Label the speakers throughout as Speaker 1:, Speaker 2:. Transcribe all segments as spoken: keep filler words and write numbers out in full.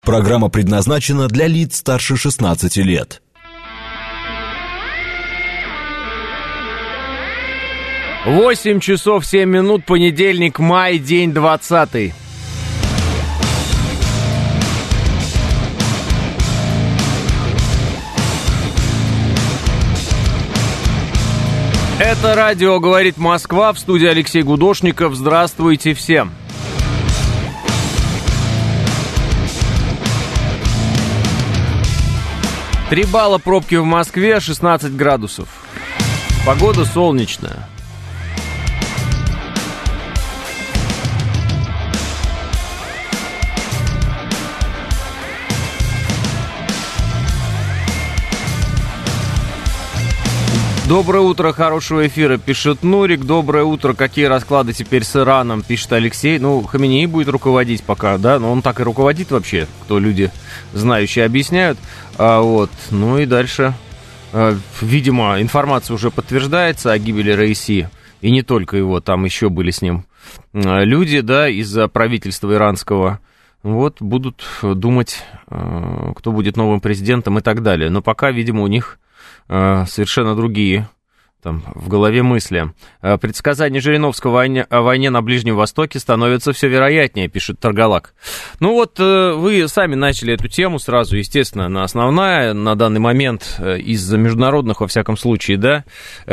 Speaker 1: Программа предназначена для лиц старше шестнадцати лет.
Speaker 2: восемь часов семь минут, понедельник, май, день двадцатый. Это радио «Говорит Москва», в студии Алексей Гудошников. Здравствуйте всем. Три балла пробки в Москве, шестнадцать градусов. Погода солнечная. Доброе утро, хорошего эфира, пишет Нурик. Доброе утро, какие расклады теперь с Ираном, пишет Алексей. Ну, Хаменеи будет руководить пока, да, но он так и руководит вообще, кто люди знающие объясняют. А, вот, ну и дальше, а, видимо, информация уже подтверждается о гибели Раиси, и не только его, там еще были с ним а, люди, да, из-за правительства иранского. Вот, будут думать, а, кто будет новым президентом и так далее. Но пока, видимо, у них совершенно другие там в голове мысли. Предсказания Жириновского о войне, о войне на Ближнем Востоке становятся все вероятнее, пишет Таргалак. Ну вот вы сами начали эту тему сразу, естественно, она основная на данный момент из-за международных, во всяком случае, да,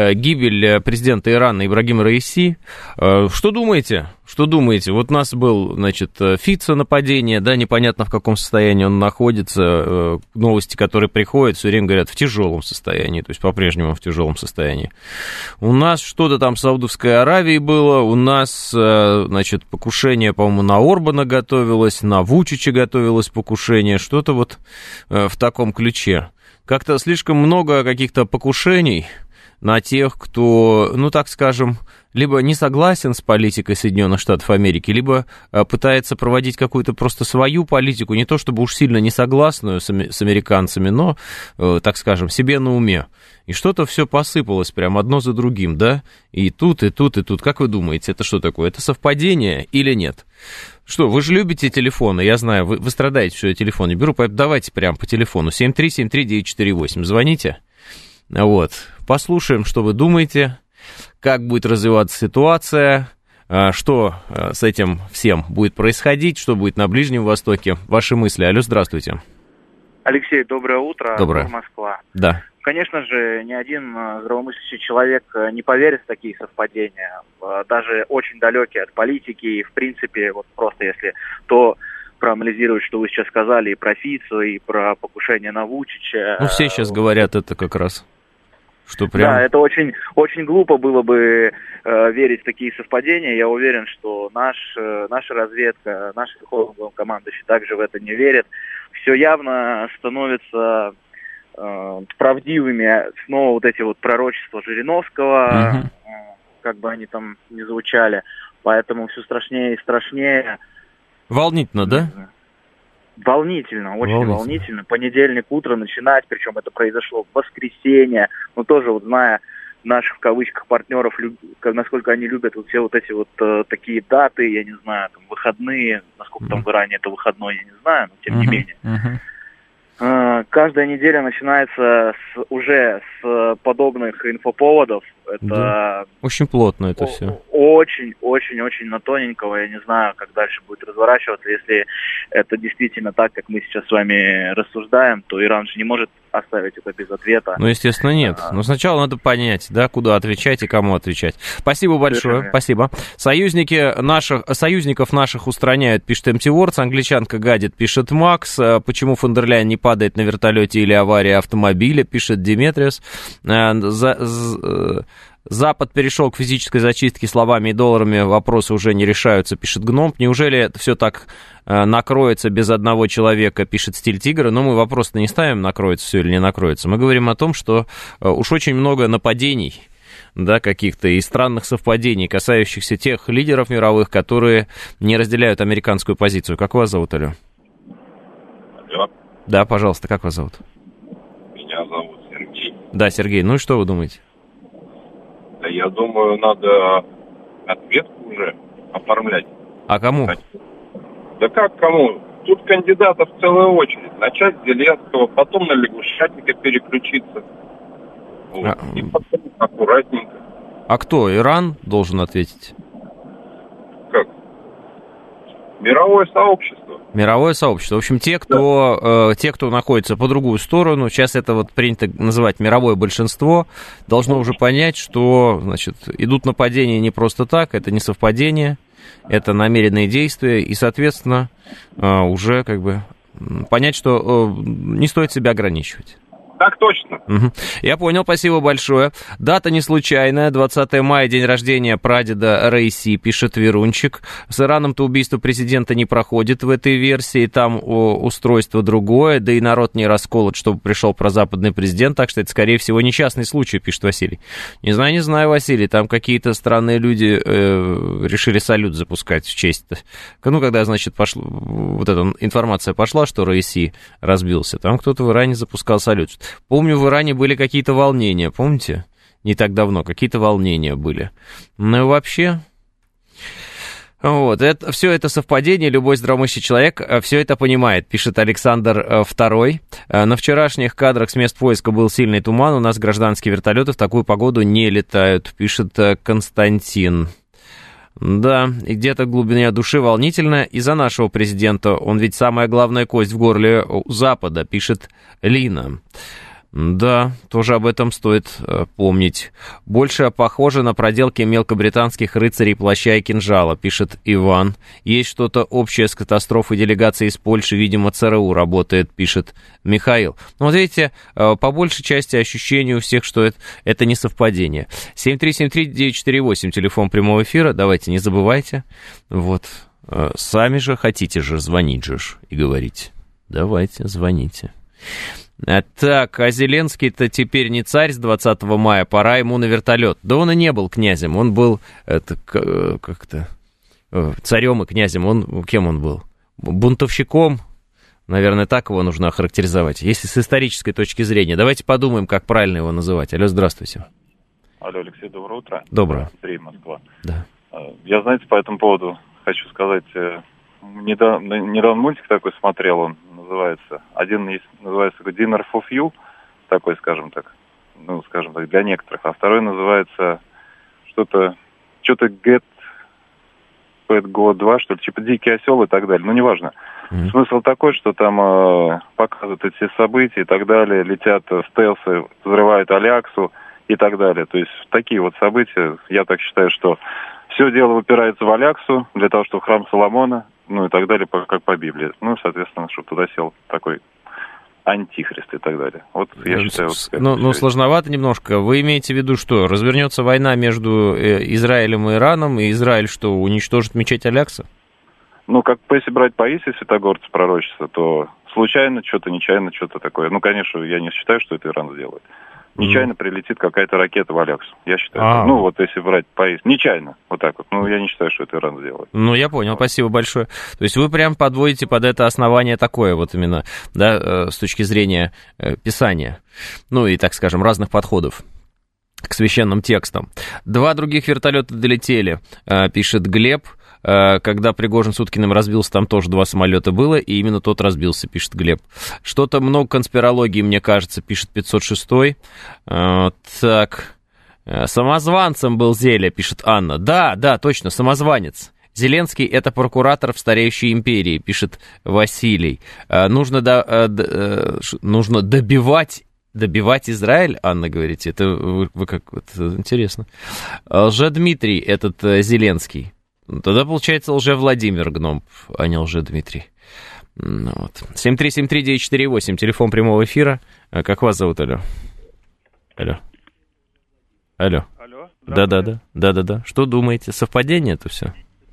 Speaker 2: гибель президента Ирана Ибрагима Раиси. Что думаете? Что думаете? Вот у нас был, значит, Фицо нападение, да, непонятно в каком состоянии он находится. Новости, которые приходят, все время говорят в тяжелом состоянии, то есть по-прежнему в тяжелом состоянии. У нас что-то там в Саудовской Аравии было, у нас, значит, покушение, по-моему, на Орбана готовилось, на Вучича готовилось покушение, что-то вот в таком ключе. Как-то слишком много каких-то покушений на тех, кто, ну, так скажем, либо не согласен с политикой Соединенных Штатов Америки, либо пытается проводить какую-то просто свою политику, не то чтобы уж сильно не согласную с американцами, но, так скажем, себе на уме. И что-то все посыпалось прям одно за другим, да? И тут, и тут, и тут. Как вы думаете, это что такое? Это совпадение или нет? Что, вы же любите телефоны, я знаю, вы, вы страдаете, что я телефон не беру, поэтому давайте прям по телефону. семь три семь три девять четыре восемь. Звоните. Вот. Послушаем, что вы думаете, как будет развиваться ситуация, что с этим всем будет происходить, что будет на Ближнем Востоке. Ваши мысли. Алло, здравствуйте.
Speaker 3: Алексей, доброе утро.
Speaker 2: Доброе.
Speaker 3: Москва.
Speaker 2: Да.
Speaker 3: Конечно же, ни один здравомыслящий человек не поверит в такие совпадения, даже очень далекие от политики, и, в принципе, вот просто если то проанализировать, что вы сейчас сказали, и про Фицо, и про покушение на Вучича.
Speaker 2: Ну, все сейчас говорят это как раз. Что прям...
Speaker 3: Да, это очень, очень глупо было бы э, верить в такие совпадения. Я уверен, что наш, э, наша разведка, наш верховный командующий также в это не верит. Все явно становится э, правдивыми снова вот эти вот пророчества Жириновского,
Speaker 2: угу.
Speaker 3: э, как бы они там ни звучали. Поэтому все страшнее и страшнее.
Speaker 2: Волнительно, да?
Speaker 3: Волнительно, очень
Speaker 2: волнительно.
Speaker 3: волнительно. Понедельник утро начинать, причем это произошло в воскресенье. Но тоже вот зная наших, в кавычках, партнеров, люб... насколько они любят вот все вот эти вот э, такие даты, я не знаю, там, выходные, насколько mm-hmm. там в Иране это выходной, я не знаю, но тем mm-hmm. не менее.
Speaker 2: Mm-hmm.
Speaker 3: Э, каждая неделя начинается с, уже с подобных инфоповодов. Это
Speaker 2: да. Очень плотно это
Speaker 3: о-
Speaker 2: все.
Speaker 3: Очень, очень, очень на тоненького. Я не знаю, как дальше будет разворачиваться. Если это действительно так, как мы сейчас с вами рассуждаем, то Иран же не может оставить это без ответа.
Speaker 2: Ну, естественно, нет. А... Но сначала надо понять, да, куда отвечать и кому отвечать. Спасибо большое, совершенно. Спасибо. Союзники наших, союзников наших устраняют, пишет эм ти Вордс, англичанка гадит, пишет Макс, почему фон дер Ляйен не падает на вертолете или авария автомобиля, пишет Диметриус. За... Запад перешел к физической зачистке словами и долларами, вопросы уже не решаются, пишет Гномп. Неужели это все так э, накроется без одного человека, пишет Стиль Тигра? Но мы вопрос-то не ставим, накроется все или не накроется. Мы говорим о том, что э, уж очень много нападений, да, каких-то и странных совпадений, касающихся тех лидеров мировых, которые не разделяют американскую позицию. Как вас зовут, алло?
Speaker 4: Алло.
Speaker 2: Да, пожалуйста, как вас зовут?
Speaker 4: Меня зовут Сергей.
Speaker 2: Да, Сергей, ну и что вы думаете?
Speaker 4: Да я думаю, надо ответку уже оформлять.
Speaker 2: А кому?
Speaker 4: Да как кому? тут кандидатов целая очередь. Начать с Зеленского, потом на Лягушатника переключиться. Вот.
Speaker 2: А...
Speaker 4: И потом аккуратненько.
Speaker 2: А кто, Иран должен ответить?
Speaker 4: Как? Мировое сообщество.
Speaker 2: Мировое сообщество. В общем, те, кто, да. э, те, кто находится по другую сторону, сейчас это вот принято называть мировое большинство, должно уже понять, что, значит, идут нападения не просто так, это не совпадение, это намеренные действия, и, соответственно, э, уже как бы понять, что э, не стоит себя ограничивать.
Speaker 4: Так точно.
Speaker 2: Угу. Я понял, спасибо большое. Дата не случайная, двадцатое мая, день рождения прадеда Раиси, пишет Верунчик. С Ираном-то убийство президента не проходит в этой версии, там о, устройство другое, да и народ не расколот, чтобы пришел прозападный президент, так что это, скорее всего, несчастный случай, пишет Василий. Не знаю, не знаю, Василий, там какие-то странные люди э, решили салют запускать в честь. Ну, когда, значит, пошло, вот эта информация пошла, что Раиси разбился, там кто-то в Иране запускал салют. Помню, в Иране были какие-то волнения, помните? Не так давно, какие-то волнения были. Ну и вообще... Вот, это, все это совпадение, любой здравомыслящий человек все это понимает, пишет Александр Второй. На вчерашних кадрах с мест поиска был сильный туман, у нас гражданские вертолеты в такую погоду не летают, пишет Константин. Да, и где-то в глубине души волнительно из-за нашего президента. Он ведь самая главная кость в горле у Запада, пишет Лина. Да, тоже об этом стоит э, помнить. Больше похоже на проделки мелкобританских рыцарей плаща и кинжала, пишет Иван. Есть что-то общее с катастрофой делегации из Польши, видимо, ЦРУ работает, пишет Михаил. Ну, вот видите, э, по большей части ощущение у всех, что это, это не совпадение. семь три семь три девять четыре восемь, телефон прямого эфира, давайте, не забывайте. Вот, э, сами же хотите же звонить же и говорить. Давайте, звоните. Так, а Зеленский-то теперь не царь с двадцатого мая, пора ему на вертолет. Да он и не был князем, он был это, как-то царем и князем. Он кем он был? Бунтовщиком? Наверное, так его нужно охарактеризовать, если с исторической точки зрения. Давайте подумаем, как правильно его называть. Алло, здравствуйте.
Speaker 5: Алло, Алексей, доброе утро.
Speaker 2: Доброе.
Speaker 5: Андрей, Москва.
Speaker 2: Да.
Speaker 5: Я, знаете, по этому поводу хочу сказать, недавно, недавно мультик такой смотрел, он называется, один есть, называется Dinner for Few, такой, скажем так, ну, скажем так, для некоторых, а второй называется что-то, что-то Get Pet Go два, что ли, типа Дикий осел и так далее, ну, неважно. Mm-hmm. Смысл такой, что там э, показывают эти события и так далее, летят стелсы, взрывают Аляксу и так далее, то есть такие вот события, я так считаю, что все дело выпирается в Аляксу для того, чтобы храм Соломона, ну и так далее, как по Библии. Ну, соответственно, чтобы туда сел такой антихрист и так далее. Вот я считаю... Вот,
Speaker 2: ну, ну, сложновато немножко. Вы имеете в виду, что развернется война между Израилем и Ираном, и Израиль что, уничтожит мечеть Алякса?
Speaker 5: Ну, как если брать по Иисусу святогорца пророчества, то случайно что-то, нечаянно что-то такое. Ну, конечно, я не считаю, что это Иран сделает. Нечаянно прилетит какая-то ракета в Аляксу, я считаю. А. Ну, вот если брать по... Нечаянно, вот так вот. Ну, я не считаю, что это Иран сделает.
Speaker 2: Ну, я понял, спасибо большое. То есть вы прям подводите под это основание такое вот именно, да, с точки зрения Писания. Ну, и, так скажем, разных подходов к священным текстам. Два других вертолета долетели, пишет Глеб. Когда Пригожин с Уткиным разбился, там тоже два самолета было, и именно тот разбился, пишет Глеб. Что-то много конспирологии, мне кажется, пишет пятьсот шестой. Так, самозванцем был Зеля, пишет Анна. Да, да, точно, самозванец. Зеленский — это прокуратор в стареющей империи, пишет Василий. Нужно, до, нужно добивать... Добивать Израиль, Анна, говорите, это вы, вы как, вот, интересно. Лжедмитрий, этот Зеленский. Тогда, получается, лже-Владимир Гном, а не лже-Дмитрий. Ну, вот. семь три семь три девять четыре восемь, телефон прямого эфира. Как вас зовут, алло? Алло. Алло.
Speaker 6: Алло.
Speaker 2: Да-да-да. Да-да-да. Что думаете? Совпадение это все?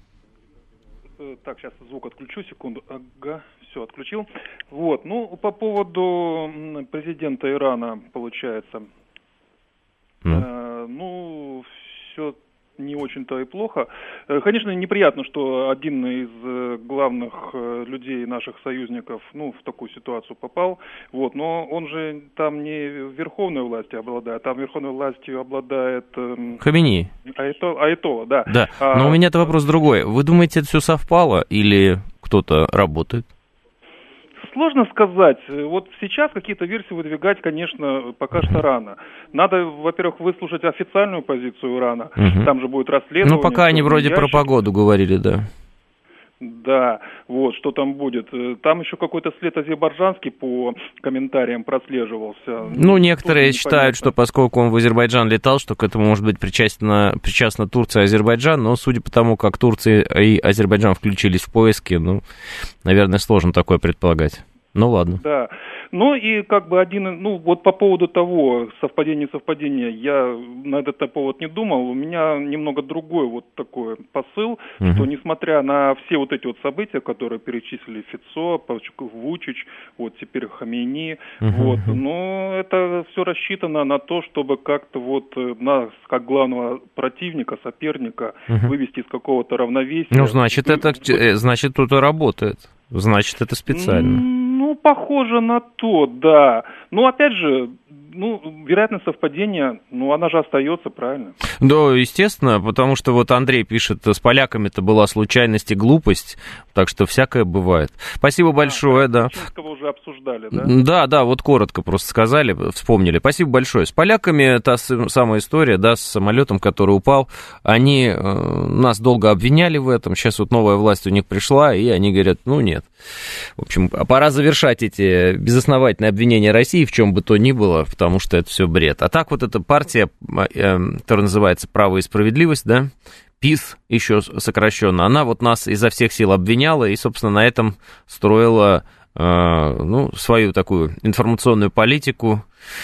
Speaker 6: Так, сейчас звук отключу, секунду. Ага, все, отключил. Вот, ну, по поводу президента Ирана, получается, ну, э, ну все не очень-то и плохо. Конечно, неприятно, что один из главных людей наших союзников, ну, в такую ситуацию попал, вот, но он же там не верховной властью обладает, там верховной властью обладает...
Speaker 2: Хаминеи.
Speaker 6: Айто, Айтола, да.
Speaker 2: Да, а, но у меня-то вопрос другой. Вы думаете, это все совпало или кто-то работает?
Speaker 6: сложно сказать. Вот сейчас какие-то версии выдвигать, конечно, пока что рано. Надо, во-первых, выслушать официальную позицию Ирана. Угу. Там же будет расследование.
Speaker 2: Ну, пока они вроде про погоду говорили, да.
Speaker 6: Да, вот, что там будет. Там еще какой-то след азербайджанский по комментариям прослеживался.
Speaker 2: Ну, некоторые считают, что поскольку он в Азербайджан летал, что к этому может быть причастна, причастна Турция и Азербайджан, но судя по тому, как Турция и Азербайджан включились в поиски, ну, наверное, сложно такое предполагать. Ну, ладно.
Speaker 6: Да. Ну и как бы один, ну вот по поводу того, совпадение, совпадение, я на этот повод не думал, у меня немного другой вот такой посыл, uh-huh. что несмотря на все вот эти вот события, которые перечислили Фицо, Вучич, вот теперь Хамейни, uh-huh. вот, но это все рассчитано на то, чтобы как-то вот нас, как главного противника, соперника, uh-huh. вывести из какого-то равновесия.
Speaker 2: Ну, значит, это, значит, кто-то работает, значит, это специально.
Speaker 6: Ну, похоже на то, да. Но, опять же, ну, вероятность совпадения, ну, она же остается, правильно?
Speaker 2: Да, естественно, потому что вот Андрей пишет, с поляками-то была случайность и глупость, так что всякое бывает. Спасибо большое, а, да.
Speaker 6: Кого уже обсуждали, да?
Speaker 2: Да, да, вот коротко просто сказали, вспомнили. Спасибо большое. С поляками та самая история, да, с самолетом, который упал, они э, нас долго обвиняли в этом, сейчас вот новая власть у них пришла, и они говорят, ну, нет. В общем, пора завершать эти безосновательные обвинения России в чем бы то ни было, потому что это все бред. А так вот эта партия, которая называется «Право и справедливость», да, ПИС еще сокращенно, она вот нас изо всех сил обвиняла и, собственно, на этом строила, ну, свою такую информационную политику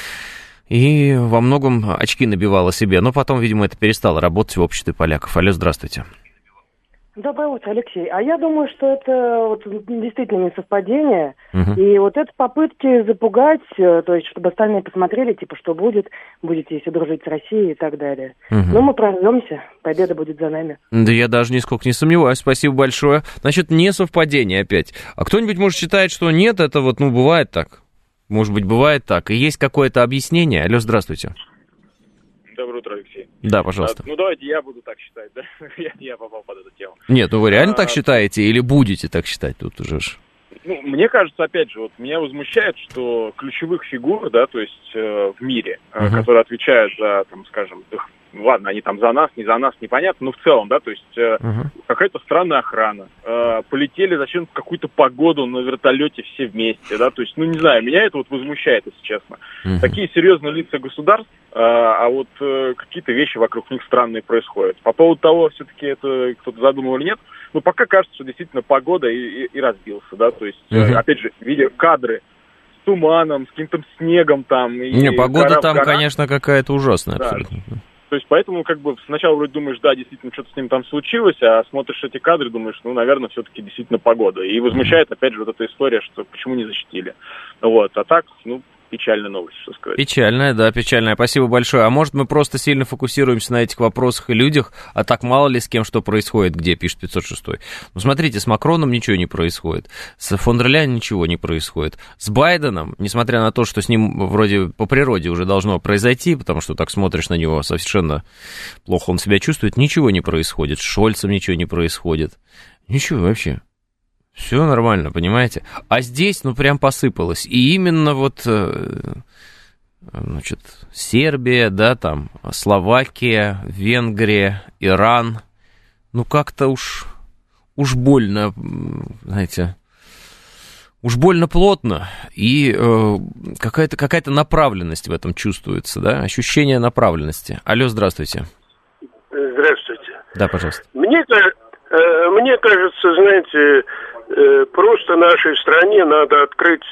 Speaker 2: и во многом очки набивала себе. Но потом, видимо, это перестало работать в обществе поляков. Алло, здравствуйте.
Speaker 7: Доброе утро, Алексей. А я думаю, что это вот действительно не совпадение. Uh-huh. И вот это попытки запугать, то есть, чтобы остальные посмотрели, типа, что будет, будете, если дружить с Россией и так далее. Uh-huh. Но мы прорвемся, победа будет за нами.
Speaker 2: Да я даже нисколько не сомневаюсь, спасибо большое. Значит, не совпадение опять. А кто-нибудь, может, считает, что нет, это вот, ну, бывает так. Может быть, бывает так. И есть какое-то объяснение. Алло, здравствуйте.
Speaker 8: Доброе утро, Алексей.
Speaker 2: Да, пожалуйста.
Speaker 8: А, ну, давайте я буду так считать, да? я, я попал под эту тему.
Speaker 2: Нет, ну вы реально а, так считаете или будете так считать? Тут уже ж...
Speaker 8: Ну, мне кажется, опять же, вот меня возмущает, что ключевых фигур, да, то есть э, в мире, uh-huh. э, которые отвечают за, там, скажем, ну, ладно, они там за нас, не за нас, непонятно, но в целом, да, то есть э, uh-huh. какая-то странная охрана, э, полетели зачем в какую-то погоду на вертолете все вместе, да, то есть, ну, не знаю, меня это вот возмущает, если честно. Uh-huh. Такие серьезные лица государств, э, а вот э, какие-то вещи вокруг них странные происходят. По поводу того, все-таки это кто-то задумал или нет, ну, пока кажется, что действительно погода и, и, и разбился, да, то есть, uh-huh. опять же, видя кадры с туманом, с каким-то снегом там. И
Speaker 2: не, погода гора, там,
Speaker 8: гора.
Speaker 2: Конечно, какая-то ужасная
Speaker 8: да.
Speaker 2: абсолютно.
Speaker 8: То есть, поэтому, как бы, сначала вроде думаешь, да, действительно, что-то с ним там случилось, а смотришь эти кадры, думаешь, ну, наверное, все-таки действительно погода. И возмущает, uh-huh. опять же, вот эта история, что почему не защитили. Вот, а так, ну, печальная новость, что сказать.
Speaker 2: Печальная, да, печальная. Спасибо большое. А может, мы просто сильно фокусируемся на этих вопросах и людях, а так мало ли с кем что происходит, где, пишет пятьсот шесть. Ну, смотрите, с Макроном ничего не происходит, с фон дер Ляйен ничего не происходит, с Байденом, несмотря на то, что с ним вроде по природе уже должно произойти, потому что так смотришь на него, совершенно плохо он себя чувствует, ничего не происходит, с Шольцем ничего не происходит, ничего вообще. Все нормально, понимаете? А здесь, ну, прям посыпалось. И именно вот, значит, Сербия, да, там, Словакия, Венгрия, Иран. Ну, как-то уж, уж больно, знаете, уж больно плотно. И э, какая-то, какая-то направленность в этом чувствуется, да? Ощущение направленности. Алло, здравствуйте.
Speaker 9: Здравствуйте.
Speaker 2: Да, пожалуйста.
Speaker 9: Мне, мне кажется, знаете... Просто нашей стране надо открыть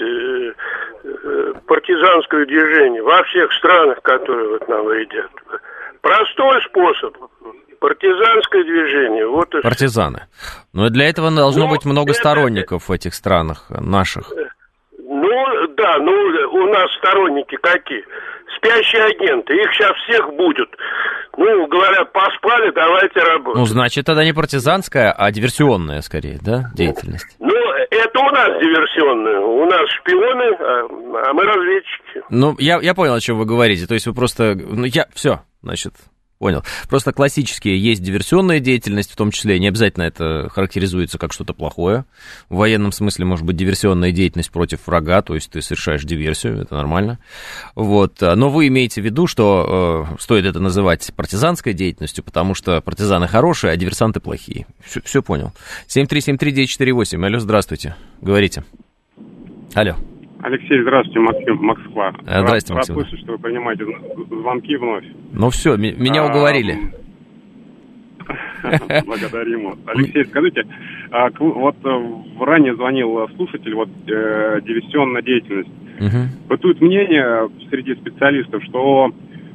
Speaker 9: партизанское движение во всех странах, которые вот нам едят. Простой способ. Партизанское движение. Вот и
Speaker 2: партизаны. Но для этого должно ну, быть много это... сторонников в этих странах наших.
Speaker 9: Ну, да, ну, у нас сторонники какие? Спящие агенты. Их сейчас всех будет. Ну, говорят, поспали, давайте работать.
Speaker 2: Ну, значит, тогда не партизанская, а диверсионная, скорее, да, деятельность?
Speaker 9: Ну, это у нас диверсионная. У нас шпионы, а, а мы разведчики.
Speaker 2: Ну, я, я понял, о чем вы говорите. То есть вы просто... Ну, я... Все, значит... Понял. Просто классические есть диверсионная деятельность, в том числе, не обязательно это характеризуется как что-то плохое. В военном смысле может быть диверсионная деятельность против врага, то есть ты совершаешь диверсию, это нормально. Вот. Но вы имеете в виду, что э, стоит это называть партизанской деятельностью, потому что партизаны хорошие, а диверсанты плохие. Все, все понял. семь три семь три девять четыре восемь. Алло, здравствуйте. Говорите. Алло.
Speaker 10: Алексей, здравствуйте, Максим, Москва.
Speaker 2: Здравствуйте,
Speaker 10: рад,
Speaker 2: Максим.
Speaker 10: Рад слышать, что вы принимаете звонки вновь.
Speaker 2: Ну все, м- меня уговорили.
Speaker 10: Благодарим вас. Алексей, скажите, вот ранее звонил слушатель, вот диверсионная деятельность. Бытует мнение среди специалистов, что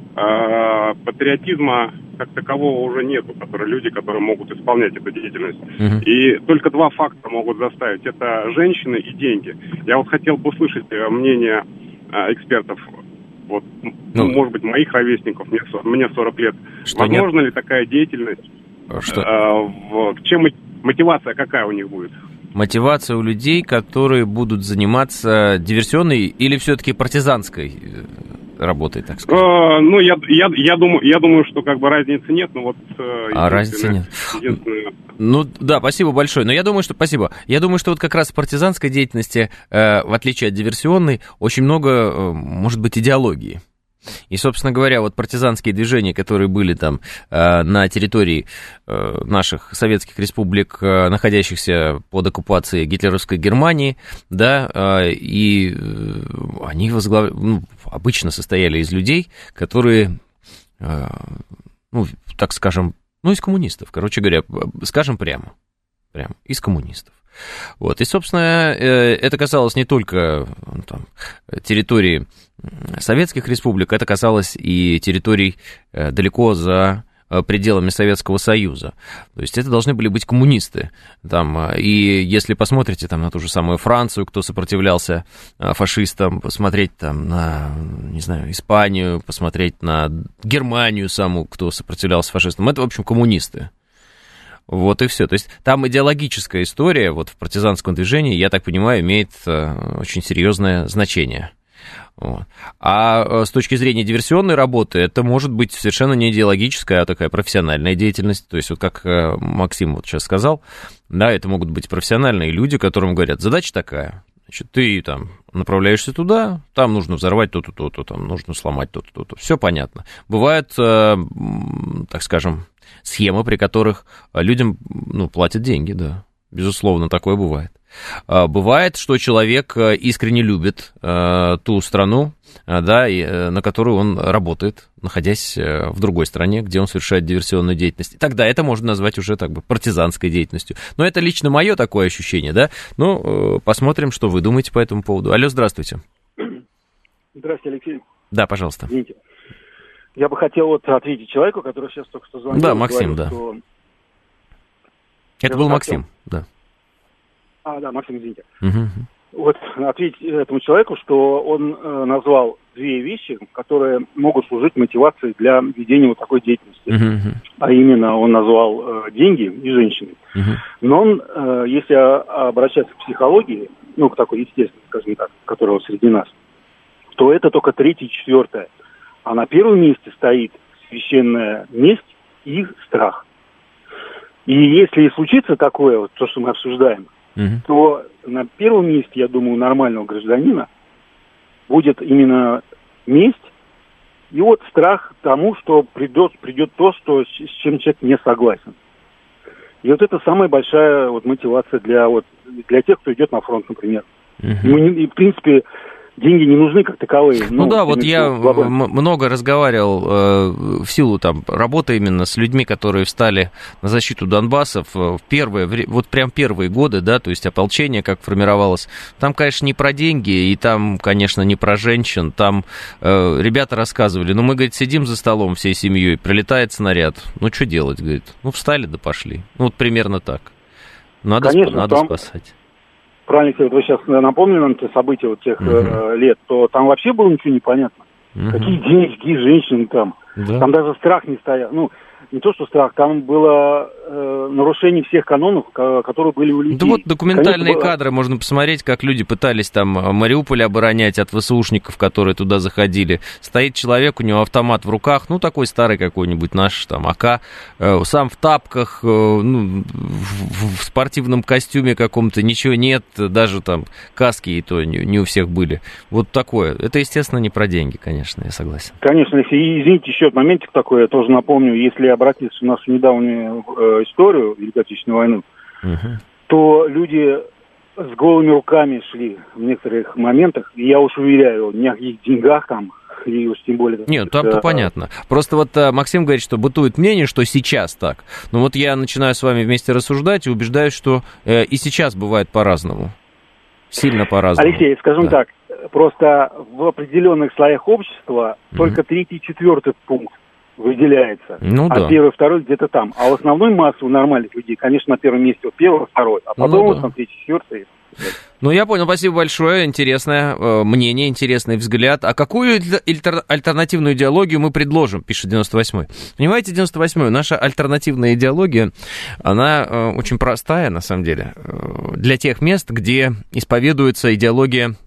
Speaker 10: патриотизма как такового уже нету, которые люди, которые могут исполнять эту деятельность. Uh-huh. И только два фактора могут заставить. Это женщины и деньги. Я вот хотел бы услышать мнение а, экспертов, вот, ну, может быть, моих ровесников, мне, мне сорок лет. Что возможно нет? Ли такая деятельность? Что? А, в, чем мотивация какая у них будет?
Speaker 2: Мотивация у людей, которые будут заниматься диверсионной или все-таки партизанской работой, так сказать?
Speaker 10: Uh, ну, я, я, я, думаю, я думаю, что как бы разницы нет, но вот...
Speaker 2: А разницы нет. Единственное... Ну, да, спасибо большое. Но я думаю, что... Спасибо. Я думаю, что вот как раз в партизанской деятельности, э, в отличие от диверсионной, очень много, э, может быть, идеологии. И, собственно говоря, вот партизанские движения, которые были там э, на территории э, наших советских республик, э, находящихся под оккупацией гитлеровской Германии, да, э, и э, они возглав... ну, обычно состояли из людей, которые, э, ну, так скажем, ну, из коммунистов, короче говоря, скажем прямо, прямо, из коммунистов. Вот. И, собственно, это касалось не только там, территории советских республик, это касалось и территорий далеко за пределами Советского Союза. То есть это должны были быть коммунисты. Там, и если посмотрите там, на ту же самую Францию, кто сопротивлялся фашистам, посмотреть там, на, не знаю, Испанию, посмотреть на Германию саму, кто сопротивлялся фашистам, это, в общем, коммунисты. Вот и все. То есть там идеологическая история вот в партизанском движении, я так понимаю, имеет очень серьезное значение. Вот. А с точки зрения диверсионной работы, это может быть совершенно не идеологическая, а такая профессиональная деятельность. То есть, вот как Максим вот сейчас сказал, да, это могут быть профессиональные люди, которым говорят, задача такая, значит, ты там направляешься туда, там нужно взорвать то-то, то-то, там нужно сломать то-то, то-то. Все понятно. Бывают, так скажем, схемы, при которых людям, ну, платят деньги, да, безусловно, такое бывает. Бывает, что человек искренне любит ту страну, да, на которую он работает, находясь в другой стране, где он совершает диверсионную деятельность. Тогда это можно назвать уже так бы партизанской деятельностью. Но это лично мое такое ощущение, да. Ну, посмотрим, что вы думаете по этому поводу. Алло, здравствуйте.
Speaker 11: Здравствуйте, Алексей.
Speaker 2: Да, пожалуйста.
Speaker 11: Извините. Я бы хотел вот ответить человеку, который сейчас только что звонил.
Speaker 2: Да, Максим, говорил, да.
Speaker 11: Что...
Speaker 2: Это Я был Максим, хотел... да.
Speaker 11: А, да, Максим, извините.
Speaker 2: Угу.
Speaker 11: Вот ответить этому человеку, что он э, назвал две вещи, которые могут служить мотивацией для ведения вот такой деятельности.
Speaker 2: Угу.
Speaker 11: А именно он назвал э, деньги и женщины.
Speaker 2: Угу.
Speaker 11: Но он, э, если обращаться к психологии, ну, к такой естественной, скажем так, которая среди нас, то это только третье и четвертое. А на первом месте стоит священная месть и страх. И если случится такое, вот то, что мы обсуждаем, Uh-huh. то на первом месте, я думаю, у нормального гражданина будет именно месть и вот страх тому, что придет, придет то, что, с чем человек не согласен. И вот это самая большая вот мотивация для, вот, для тех, кто идет на фронт, например. Uh-huh. Ему не, и, в принципе, деньги не нужны как таковые.
Speaker 2: Ну, ну да, вот я м- много разговаривал э, в силу там работы именно с людьми, которые встали на защиту Донбасса в первые, вот прям первые годы, да, то есть ополчение как формировалось. Там, конечно, не про деньги, и там, конечно, не про женщин. Там э, ребята рассказывали, ну, мы, говорит, сидим за столом всей семьей, прилетает снаряд. Ну, что делать, говорит? Ну, встали да пошли. Ну, вот примерно так. Надо,
Speaker 11: конечно,
Speaker 2: сп- надо
Speaker 11: там...
Speaker 2: спасать.
Speaker 11: Правильно, вот вы сейчас напомнили нам те события вот тех uh-huh. э, лет, то там вообще было ничего непонятно. Uh-huh. Какие деньги, какие женщины там. Да. Там даже страх не стоял. Ну, не то что страх, там было э, нарушение всех канонов, которые были у людей.
Speaker 2: Да вот документальные
Speaker 11: Конечно,
Speaker 2: кадры, можно посмотреть, как люди пытались там Мариуполь оборонять от ВСУшников, которые туда заходили. Стоит человек, у него автомат в руках, ну, такой старый какой-нибудь наш, там, АК, э, сам в тапках, э, ну, в, в спортивном костюме каком-то, ничего нет, даже там каски и то не, не у всех были. Вот такое. Это, естественно, не про деньги, конечно, я согласен.
Speaker 11: Конечно, Алексей, извините, еще моментик такой, я тоже напомню, если обратиться в нашу недавнюю э, историю Великой Отечественной войны, uh-huh. то люди с голыми руками шли в некоторых моментах, и я уж уверяю, ни о каких деньгах там, и уж тем более...
Speaker 2: Нет, там-то понятно. Просто вот а, Максим говорит, что бытует мнение, что сейчас так. Но вот я начинаю с вами вместе рассуждать и убеждаюсь, что э, и сейчас бывает по-разному. Сильно по-разному.
Speaker 11: Алексей, скажем да. так, просто в определенных слоях общества mm-hmm. только третий, четвертый пункт выделяется,
Speaker 2: ну,
Speaker 11: а
Speaker 2: да.
Speaker 11: первый, второй где-то там. А в основной массе у нормальных людей, конечно, на первом месте вот первый, второй, а потом ну, вот да. там третий, четвертый.
Speaker 2: Ну, я понял, спасибо большое, интересное э, мнение, интересный взгляд. А какую альтер- альтернативную идеологию мы предложим, пишет девяносто восьмой. Понимаете, девяносто восьмой, наша альтернативная идеология, она э, очень простая, на самом деле, э, для тех мест, где исповедуется идеология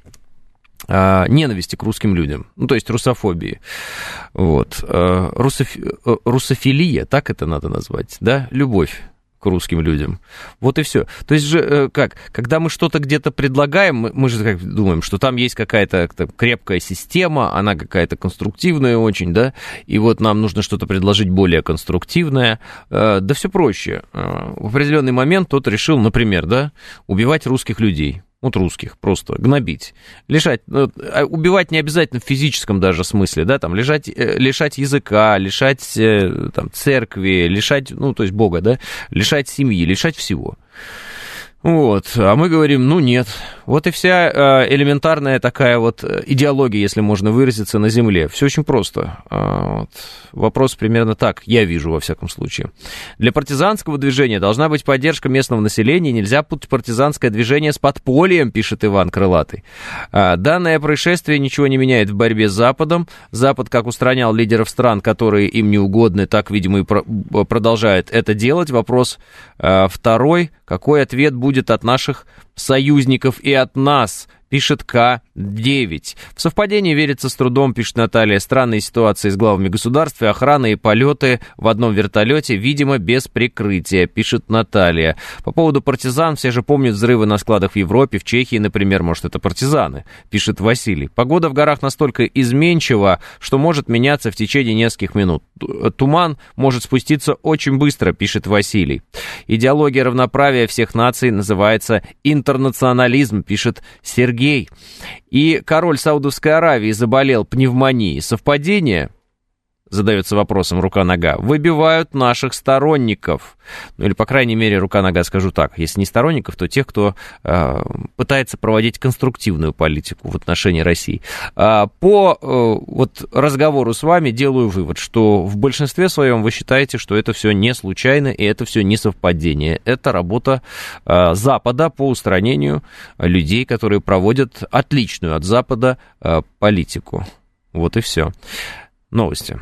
Speaker 2: ненависти к русским людям, ну, то есть русофобии. Вот. Русофи... Русофилия, так это надо назвать, да? Любовь к русским людям. Вот и все. То есть же как, когда мы что-то где-то предлагаем, мы же как думаем, что там есть какая-то там, крепкая система, она какая-то конструктивная очень, да, и вот нам нужно что-то предложить более конструктивное. Да все проще. В определенный момент кто-то решил, например, да, убивать русских людей. Вот русских просто гнобить, лишать, убивать не обязательно в физическом даже смысле, да, там, лишать, лишать языка, лишать там, церкви, лишать, ну, то есть Бога, да, лишать семьи, лишать всего. Вот, а мы говорим, ну нет. Вот и вся э, элементарная такая вот идеология, если можно выразиться, на земле. Все очень просто. А, вот. Вопрос примерно так, я вижу, во всяком случае. Для партизанского движения должна быть поддержка местного населения. Нельзя путать партизанское движение с подпольем, пишет Иван Крылатый. А, данное происшествие ничего не меняет в борьбе с Западом. Запад как устранял лидеров стран, которые им не угодны, так, видимо, и про- продолжает это делать. Вопрос а, второй. Какой ответ будет от наших союзников и от нас, пишет К девять. В совпадение верится с трудом, пишет Наталья. Странные ситуации с главами государств, охрана и полеты в одном вертолете, видимо, без прикрытия, пишет Наталья. По поводу партизан, все же помнят взрывы на складах в Европе, в Чехии, например, может, это партизаны, пишет Василий. Погода в горах настолько изменчива, что может меняться в течение нескольких минут. Туман может спуститься очень быстро, пишет Василий. Идеология равноправия всех наций называется интернационализм, пишет Сергей. И король Саудовской Аравии заболел пневмонией. Совпадение? Задается вопросом рука-нога. Выбивают наших сторонников. Ну или, по крайней мере, рука-нога, скажу так. Если не сторонников, то тех, кто э, пытается проводить конструктивную политику в отношении России. А, по э, вот разговору с вами делаю вывод, что в большинстве своем вы считаете, что это все не случайно и это все не совпадение. Это работа э, Запада по устранению людей, которые проводят отличную от Запада э, политику. Вот и все. Новости.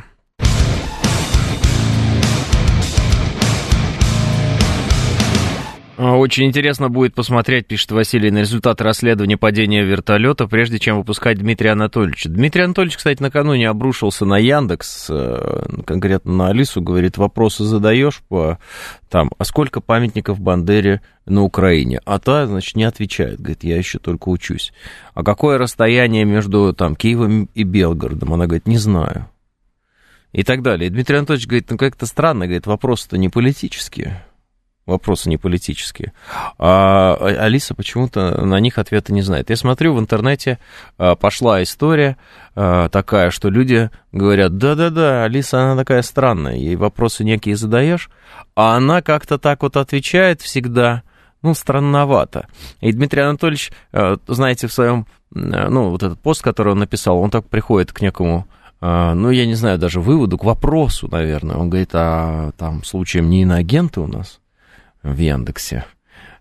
Speaker 2: Очень интересно будет посмотреть, пишет Василий, на результаты расследования падения вертолета, прежде чем выпускать Дмитрия Анатольевича. Дмитрий Анатольевич, кстати, накануне обрушился на Яндекс, конкретно на Алису, говорит, вопросы задаешь по там, а сколько памятников Бандере на Украине? А та, значит, не отвечает, говорит, я еще только учусь. А какое расстояние между там Киевом и Белгородом? Она говорит, не знаю. И так далее. И Дмитрий Анатольевич говорит, ну как-то странно, говорит, вопросы-то не политические. Вопросы не политические. А Алиса почему-то на них ответа не знает. Я смотрю, в интернете пошла история такая, что люди говорят, да-да-да, Алиса, она такая странная, ей вопросы некие задаешь, а она как-то так вот отвечает всегда, ну, странновато. И Дмитрий Анатольевич, знаете, в своем, ну, вот этот пост, который он написал, он так приходит к некому, ну, я не знаю, даже выводу, к вопросу, наверное. Он говорит, а там случаем не иноагенты у нас в Яндексе?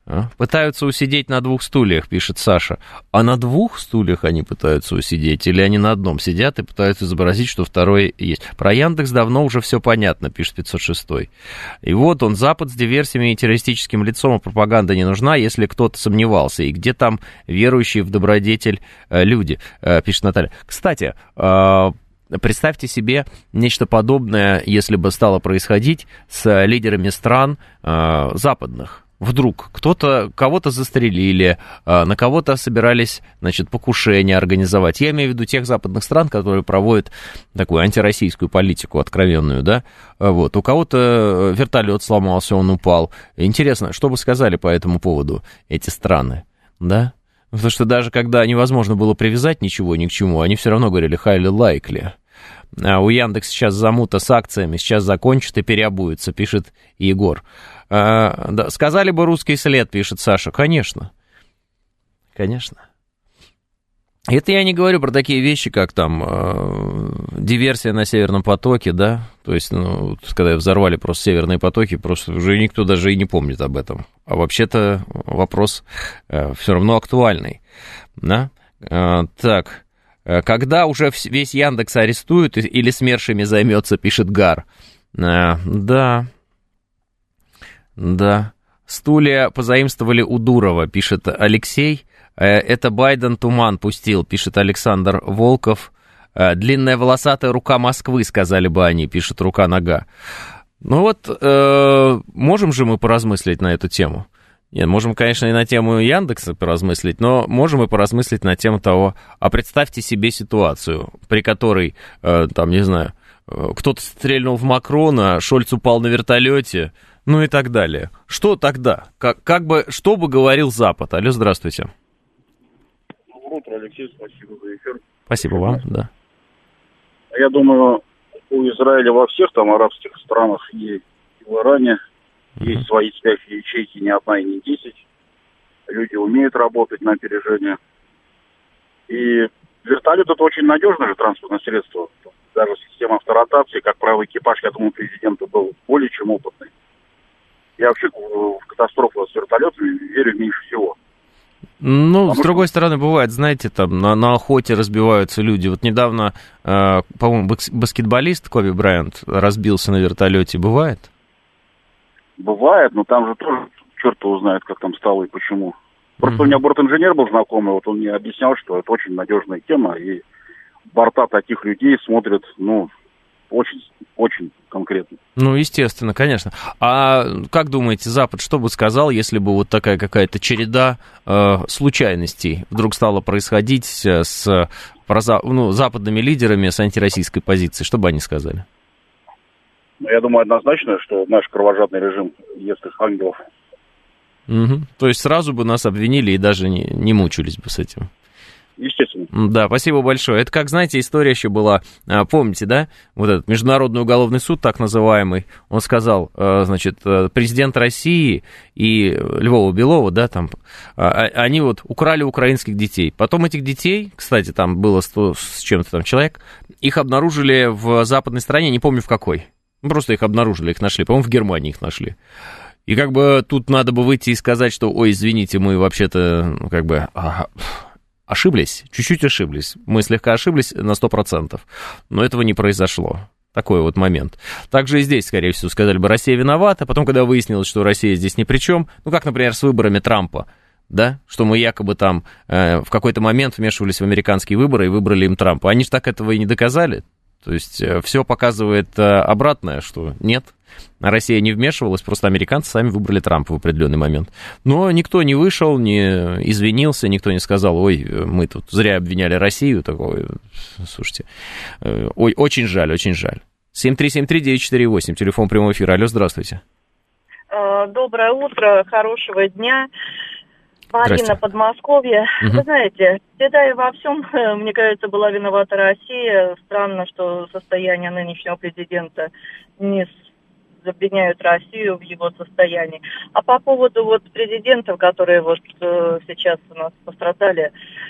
Speaker 2: А? Пытаются усидеть на двух стульях, пишет Саша. А на двух стульях они пытаются усидеть? Или они на одном сидят и пытаются изобразить, что второй есть? Про Яндекс давно уже все понятно, пишет пятьсот шестой. И вот он, Запад с диверсиями и террористическим лицом, а пропаганда не нужна, если кто-то сомневался. И где там верующие в добродетель э, люди, э, пишет Наталья. Кстати, э, представьте себе нечто подобное, если бы стало происходить с лидерами стран э, западных. Вдруг кто-то, кого-то застрелили, на кого-то собирались, значит, покушения организовать. Я имею в виду тех западных стран, которые проводят такую антироссийскую политику откровенную, да. Вот. У кого-то вертолет сломался, он упал. Интересно, что бы сказали по этому поводу эти страны, да? Потому что даже когда невозможно было привязать ничего ни к чему, они все равно говорили highly likely. А у Яндекс сейчас замута с акциями, сейчас закончат и переобуются, пишет Егор. А, да, сказали бы русский след, пишет Саша. Конечно. Конечно. Это я не говорю про такие вещи, как там э, диверсия на Северном потоке, да, то есть, ну, когда взорвали просто Северные потоки, просто уже никто даже и не помнит об этом. А вообще-то вопрос э, все равно актуальный, да. Э, так, когда уже весь Яндекс арестуют или СМЕРШами займется, пишет Гар. Э, да, да. Стулья позаимствовали у Дурова, пишет Алексей. Это Байден туман пустил, пишет Александр Волков. Длинная волосатая рука Москвы, сказали бы они, пишет рука-нога. Ну вот, э, можем же мы поразмыслить на эту тему? Нет, можем, конечно, и на тему Яндекса поразмыслить, но можем и поразмыслить на тему того, а представьте себе ситуацию, при которой, э, там, не знаю, кто-то стрельнул в Макрона, Шольц упал на вертолете, ну и так далее. Что тогда? Как, как бы, что бы говорил Запад? Алло, здравствуйте.
Speaker 12: Доброе утро, Алексей, спасибо за эфир.
Speaker 2: Спасибо вам, да.
Speaker 12: Я думаю, у Израиля во всех там арабских странах и в Иране mm-hmm. есть свои спящие ячейки, не одна и не десять. Люди умеют работать на опережение. И вертолет — это очень надежное же транспортное средство. Даже система авторотации, как правило, экипаж, я думаю, президента был более чем опытный. Я вообще в катастрофу с вертолетами верю меньше всего.
Speaker 2: Ну, Потому с другой что... стороны, бывает, знаете, там на, на охоте разбиваются люди. Вот недавно, э, по-моему, баскетболист Коби Брайант разбился на вертолете. Бывает?
Speaker 12: Бывает, но там же тоже черт его знает, как там стало и почему. Просто mm-hmm. у меня бортинженер был знакомый, вот он мне объяснял, что это очень надежная тема, и борта таких людей смотрят, ну, очень, очень конкретно.
Speaker 2: Ну, естественно, конечно. А как думаете, Запад что бы сказал, если бы вот такая какая-то череда э, случайностей вдруг стала происходить с ну, западными лидерами с антироссийской позицией? Что бы они сказали?
Speaker 12: Ну, я думаю, однозначно, что наш кровожадный режим ест их ангелов.
Speaker 2: Угу. То есть сразу бы нас обвинили и даже не, не мучились бы с этим.
Speaker 12: Естественно.
Speaker 2: Да, спасибо большое. Это, как, знаете, история еще была, помните, да, вот этот Международный уголовный суд, так называемый, он сказал, значит, президент России и Львова Белова, да, там, они вот украли украинских детей. Потом этих детей, кстати, там было сто с чем-то там человек, их обнаружили в западной стране, не помню в какой. Просто их обнаружили, их нашли, по-моему, в Германии их нашли. И как бы тут надо бы выйти и сказать, что, ой, извините, мы вообще-то, ну, как бы... Ага, ошиблись, чуть-чуть ошиблись. Мы слегка ошиблись на сто процентов, но этого не произошло. Такой вот момент. Также и здесь, скорее всего, сказали бы, Россия виновата. Потом, когда выяснилось, что Россия здесь ни при чем, ну, как, например, с выборами Трампа, да, что мы якобы там э, в какой-то момент вмешивались в американские выборы и выбрали им Трампа. Они же так этого и не доказали. То есть э, все показывает э, обратное, что нет, Россия не вмешивалась, просто американцы сами выбрали Трампа в определенный момент. Но никто не вышел, не извинился, никто не сказал, ой, мы тут зря обвиняли Россию. Такой, слушайте, э, ой, очень жаль, очень жаль. семь три семь три девять четыре восемь, телефон прямого эфира. Алло, здравствуйте.
Speaker 13: Доброе утро, хорошего дня. Марина, Подмосковье. Угу. Вы знаете, всегда и во всем, мне кажется, была виновата Россия. Странно, что состояние нынешнего президента не обвиняют Россию в его состоянии. А по поводу вот президентов, которые вот э, сейчас у нас пострадали,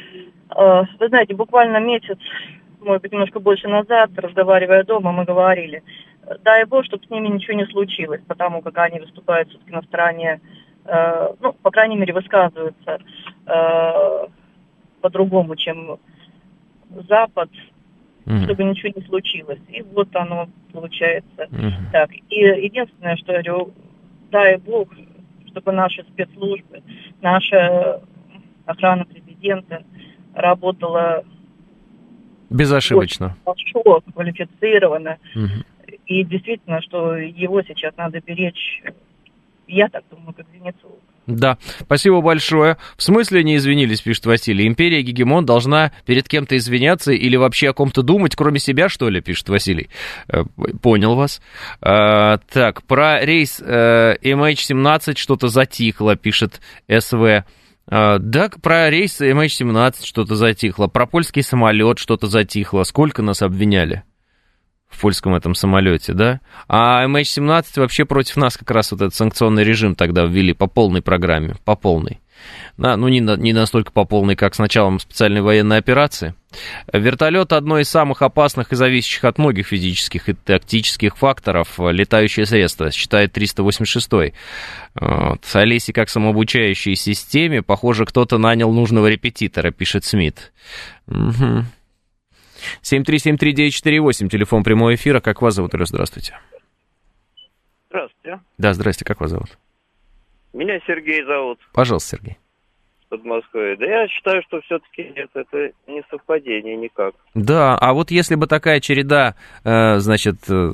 Speaker 13: э, вы знаете, буквально месяц, может быть, немножко больше назад, разговаривая дома, мы говорили, дай Бог, чтобы с ними ничего не случилось, потому как они выступают все-таки на стороне э, ну, по крайней мере, высказываются э, по-другому, чем Запад, mm-hmm. чтобы ничего не случилось. И вот оно получается mm-hmm. так. И единственное, что я говорю, дай Бог, чтобы наши спецслужбы, наша охрана президента работала
Speaker 2: безошибочно,
Speaker 13: хорошо, квалифицированно.
Speaker 2: Угу.
Speaker 13: И действительно, что его сейчас надо беречь, я так думаю, как Венесуэлу.
Speaker 2: Да, спасибо большое. В смысле не извинились, пишет Василий. Империя Гегемон должна перед кем-то извиняться или вообще о ком-то думать, кроме себя, что ли, пишет Василий. Понял вас. А, так, про рейс эм эйч семнадцать что-то затихло, пишет СВ. А, да, про рейс эм эйч семнадцать что-то затихло, про польский самолет что-то затихло. Сколько нас обвиняли в польском этом самолете, да? А эм эйч семнадцать вообще против нас как раз вот этот санкционный режим тогда ввели по полной программе, по полной. Да, ну, не, на, не настолько по полной, как с началом специальной военной операции. Вертолет — одно из самых опасных и зависящих от многих физических и тактических факторов летающее средство, считает триста восемьдесят шестой. Вот. Олеси как самообучающей системе, похоже, кто-то нанял нужного репетитора, пишет Смит. Угу. семь три семь три девять четыре восемь, телефон прямого эфира. Как вас зовут, Алло, здравствуйте.
Speaker 14: Здравствуйте.
Speaker 2: Да, здрасте, как вас зовут?
Speaker 14: Меня Сергей зовут.
Speaker 2: Пожалуйста, Сергей.
Speaker 14: Под Москвой. Да я считаю, что все-таки нет, это не совпадение никак.
Speaker 2: Да, а вот если бы такая череда, э, значит, э,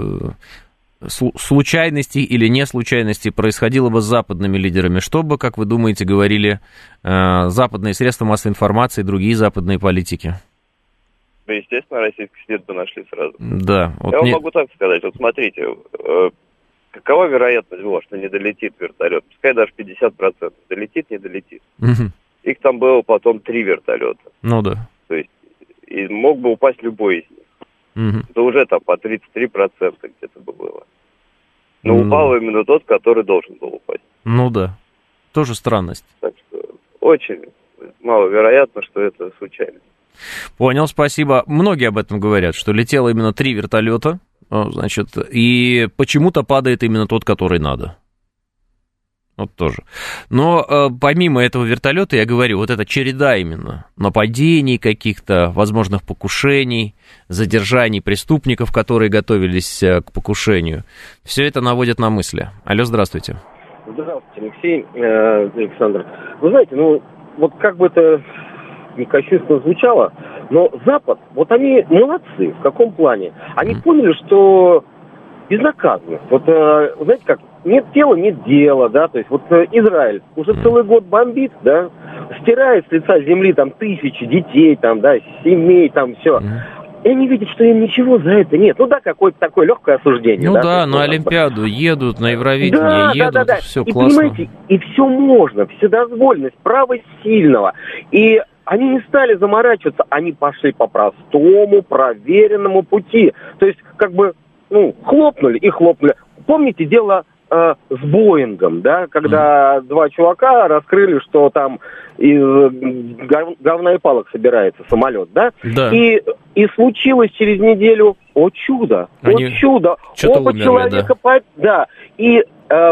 Speaker 2: случайностей или не случайностей происходила бы с западными лидерами, что бы, как вы думаете, говорили э, западные средства массовой информации и другие западные политики?
Speaker 14: Ну, естественно, российский след бы нашли сразу.
Speaker 2: Да. Вот
Speaker 14: я вам
Speaker 2: мне...
Speaker 14: могу так сказать. Вот смотрите, э, какова вероятность была, что не долетит вертолет? Пускай даже пятьдесят процентов. Долетит, не долетит.
Speaker 2: Угу.
Speaker 14: Их там было потом три вертолета.
Speaker 2: Ну да.
Speaker 14: То есть, и мог бы упасть любой из них.
Speaker 2: Угу.
Speaker 14: Это уже там по тридцать три процента где-то бы было. Но
Speaker 2: ну...
Speaker 14: упал именно тот, который должен был упасть.
Speaker 2: Ну да. Тоже странность.
Speaker 14: Так что очень маловероятно, что это случайность.
Speaker 2: Понял, спасибо. Многие об этом говорят, что летело именно три вертолета, значит, и почему-то падает именно тот, который надо. Вот тоже. Но э, помимо этого вертолета, я говорю, вот эта череда именно нападений каких-то, возможных покушений, задержаний преступников, которые готовились э, к покушению, все это наводит на мысли. Алло, здравствуйте.
Speaker 15: Здравствуйте, Алексей, э, Александр. Вы знаете, ну, вот как бы это не кощунственно звучало, но Запад, вот они молодцы. В каком плане? Они mm. поняли, что безнаказанность. Вот, э, знаете как, нет тела, нет дела, да, то есть вот э, Израиль уже mm. целый год бомбит, да, стирает с лица земли там тысячи детей, там, да, семей, там, все. Mm. И они видят, что им ничего за это нет. Ну да, какое-то такое легкое осуждение.
Speaker 2: Ну
Speaker 15: да,
Speaker 2: да, на Олимпиаду бы... едут, на Евровидение да, едут, да, да, да. все и классно.
Speaker 15: Понимаете, и все можно, вседозволенность, право сильного. И они не стали заморачиваться, они пошли по простому, проверенному пути. То есть, как бы, ну, хлопнули и хлопнули. Помните дело э, с Боингом, да, когда mm. два чувака раскрыли, что там из гов... говна и палок собирается самолет, да?
Speaker 2: Да.
Speaker 15: И, и случилось через неделю, о чудо,
Speaker 2: они
Speaker 15: о чудо, оба
Speaker 2: умерли,
Speaker 15: человека, да. По... да, и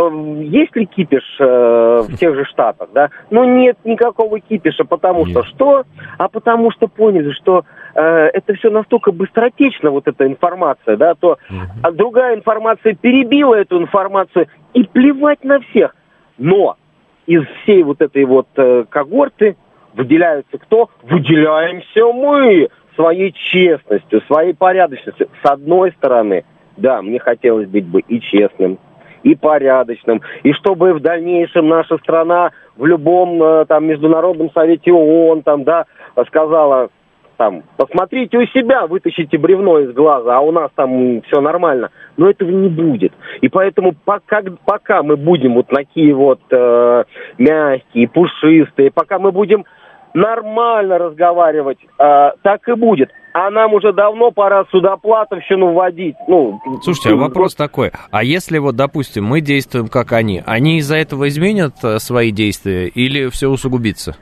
Speaker 15: есть ли кипиш э, в тех же Штатах, да? Но нет никакого кипиша, потому нет. что что? А потому что поняли, что э, это все настолько быстротечно, вот эта информация, да, то угу. а другая информация перебила эту информацию, и плевать на всех. Но из всей вот этой вот э, когорты выделяются кто? Выделяемся мы своей честностью, своей порядочностью. С одной стороны, да, мне хотелось быть бы и честным, и порядочным, и чтобы в дальнейшем наша страна в любом там международном совете ООН там, да, сказала, там, посмотрите у себя, вытащите бревно из глаза, а у нас там все нормально. Но этого не будет. И поэтому пока, пока мы будем вот такие вот э, мягкие, пушистые, пока мы будем нормально разговаривать, э, так и будет. А нам уже давно пора судоплатовщину вводить. Ну,
Speaker 2: слушайте, а вопрос такой. А если вот, допустим, мы действуем как они, они из-за этого изменят свои действия или все усугубится?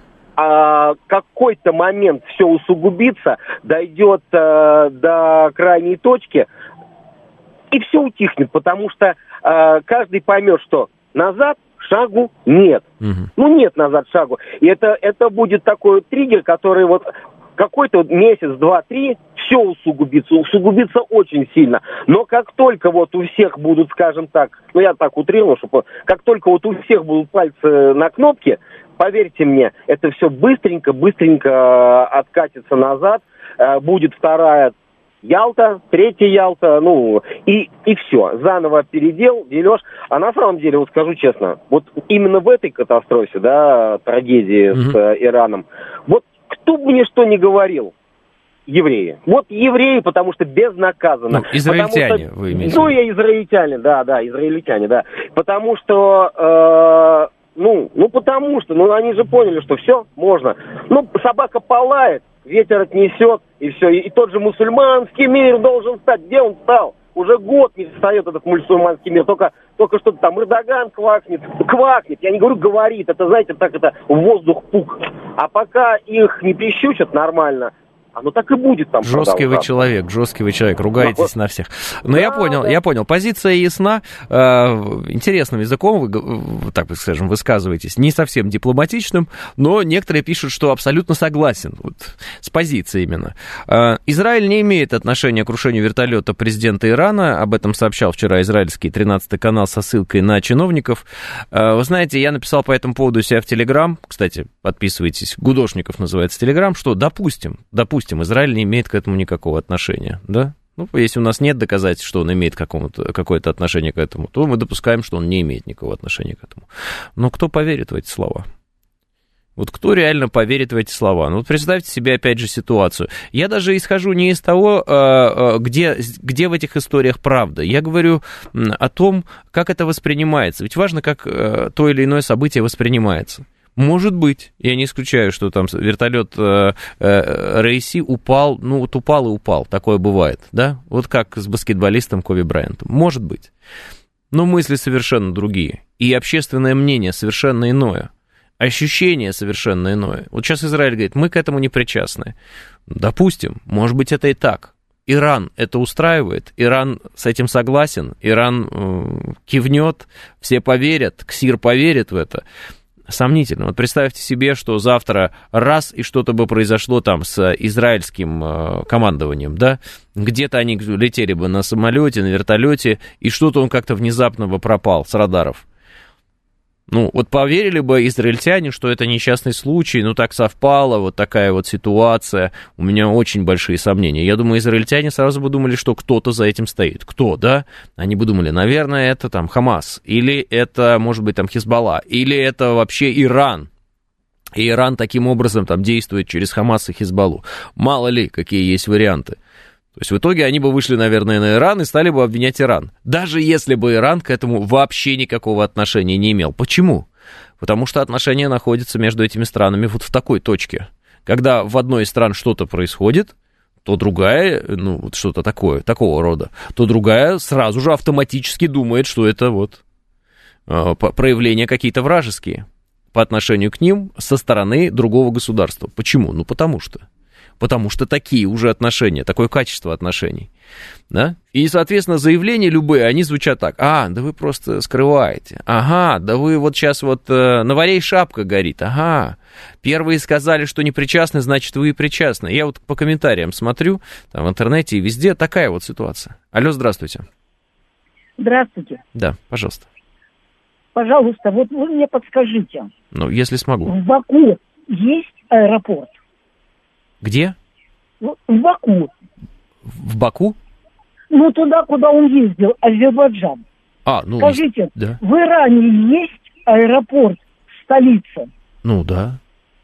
Speaker 15: А какой-то момент все усугубится, дойдет э, до крайней точки, и все утихнет, потому что э, каждый поймет, что назад шагу нет. Угу. Ну, нет назад шагу. И это, это будет такой триггер, который вот какой-то вот месяц, два, три, все усугубится, усугубится очень сильно. Но как только вот у всех будут, скажем так, ну я так утрирую, чтобы как только вот у всех будут пальцы на кнопке, поверьте мне, это все быстренько-быстренько откатится назад, будет вторая Ялта, третья Ялта, ну, и, и все. Заново передел, дележ. А на самом деле, вот скажу честно, вот именно в этой катастрофе, да, трагедии mm-hmm. с э, Ираном, вот кто бы мне что ни говорил, евреи. Вот евреи, потому что безнаказанно.
Speaker 2: Ну, израильтяне,
Speaker 15: что,
Speaker 2: вы имеете.
Speaker 15: Ну, я израильтяне, да, да, израильтяне, да. Потому что, э, ну, ну, потому что, ну, они же поняли, что все, можно. Ну, собака полает, ветер отнесет, и все. И, и тот же мусульманский мир должен стать. Где он стал? Уже год не встает этот мусульманский мир. Только, только что-то там Эрдоган квакнет. Квакнет. Я не говорю говорит. Это, знаете, так это в воздух пук. А пока их не прищучат нормально, оно так и будет там.
Speaker 2: Жесткий вы человек, жесткий вы человек, ругаетесь да, на всех. Но да, я понял, да. я понял. Позиция ясна. Интересным языком вы, так скажем, высказываетесь. Не совсем дипломатичным, но некоторые пишут, что абсолютно согласен. Вот, с позицией именно. Израиль не имеет отношения к крушению вертолета президента Ирана. Об этом сообщал вчера израильский тринадцатый канал со ссылкой на чиновников. Вы знаете, я написал по этому поводу у себя в Телеграм. Кстати, подписывайтесь. Гудошников называется Телеграм. Что, допустим, допустим, Израиль не имеет к этому никакого отношения, да? Ну, если у нас нет доказательств, что он имеет какое-то отношение к этому, то мы допускаем, что он не имеет никакого отношения к этому. Но кто поверит в эти слова? Вот кто реально поверит в эти слова? Ну, вот представьте себе, опять же, ситуацию. Я даже исхожу не из того, где, где в этих историях правда. Я говорю о том, как это воспринимается. Ведь важно, как то или иное событие воспринимается. Может быть, я не исключаю, что там вертолет э, э, Рейси упал, ну вот упал и упал, такое бывает, да? Вот как с баскетболистом Коби Брайантом. Может быть. Но мысли совершенно другие. И общественное мнение совершенно иное. Ощущение совершенно иное. Вот сейчас Израиль говорит, мы к этому не причастны. Допустим, может быть, это и так. Иран это устраивает, Иран с этим согласен, Иран э, кивнет, все поверят, Ксир поверит в это. Сомнительно. Вот представьте себе, что завтра раз и что-то бы произошло там с израильским э, командованием, да, где-то они летели бы на самолете, на вертолете, и что-то он как-то внезапно бы пропал с радаров. Ну, вот поверили бы израильтяне, что это несчастный случай, ну, так совпало, вот такая вот ситуация, у меня очень большие сомнения. Я думаю, израильтяне сразу бы думали, что кто-то за этим стоит. Кто, да? Они бы думали, наверное, это там Хамас, или это, может быть, там Хизбалла, или это вообще Иран. И Иран таким образом там действует через Хамас и Хизбаллу. Мало ли, какие есть варианты. То есть в итоге они бы вышли, наверное, на Иран и стали бы обвинять Иран. Даже если бы Иран к этому вообще никакого отношения не имел. Почему? Потому что отношения находятся между этими странами вот в такой точке. Когда в одной из стран что-то происходит, то другая, ну, вот что-то такое, такого рода, то другая сразу же автоматически думает, что это вот э, проявления какие-то вражеские по отношению к ним со стороны другого государства. Почему? Ну, потому что. Потому что такие уже отношения, такое качество отношений, да? И, соответственно, заявления любые, они звучат так: а, да вы просто скрываете, ага, да вы вот сейчас вот э, на варей шапка горит, ага, первые сказали, что не причастны, значит, вы и причастны. Я вот по комментариям смотрю, там в интернете и везде такая вот ситуация. Алло, здравствуйте.
Speaker 16: Здравствуйте.
Speaker 2: Да, пожалуйста.
Speaker 16: Пожалуйста, вот вы мне подскажите.
Speaker 2: Ну, если смогу.
Speaker 16: В Баку есть аэропорт?
Speaker 2: Где?
Speaker 16: В Баку.
Speaker 2: В Баку?
Speaker 16: Ну, туда, куда он ездил, Азербайджан.
Speaker 2: А, ну...
Speaker 16: Скажите,
Speaker 2: да.
Speaker 16: в Иране есть аэропорт, столица?
Speaker 2: Ну, да.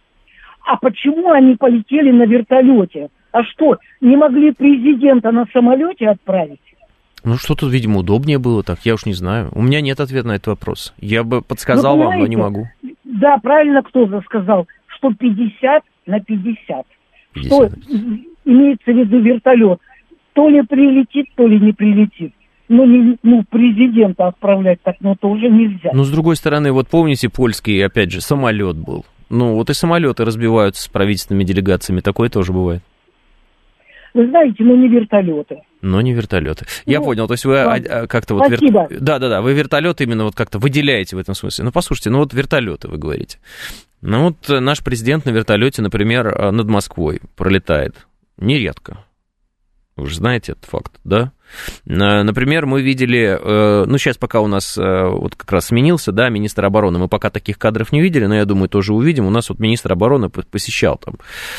Speaker 16: А почему они полетели на вертолете? А что, не могли президента на самолете отправить?
Speaker 2: Ну, что тут, видимо, удобнее было так, я уж не знаю. У меня нет ответа на этот вопрос. Я бы подсказал
Speaker 16: ну,
Speaker 2: вам, но не могу.
Speaker 16: Да, правильно кто-то сказал, что пятьдесят на пятьдесят. Что имеется в виду вертолет? То ли прилетит, то ли не прилетит. Ну, не, ну, президента отправлять так, ну, тоже нельзя.
Speaker 2: Ну, с другой стороны, вот помните, польский, опять же, самолет был. Ну, вот и самолеты разбиваются с правительственными делегациями, такое тоже бывает.
Speaker 16: Вы знаете, ну, не вертолеты.
Speaker 2: Но не вертолеты. Я ну, понял, то есть вы а, как-то вот...
Speaker 16: Спасибо.
Speaker 2: Вер... Да, да, да, вы вертолеты именно вот как-то выделяете в этом смысле. Ну, послушайте, ну вот вертолеты вы говорите. Ну вот наш президент на вертолете, например, над Москвой пролетает нередко. Вы же знаете этот факт, да? Например, мы видели, ну, сейчас пока у нас вот как раз сменился, да, министр обороны, мы пока таких кадров не видели, но я думаю, тоже увидим. У нас вот министр обороны посещал там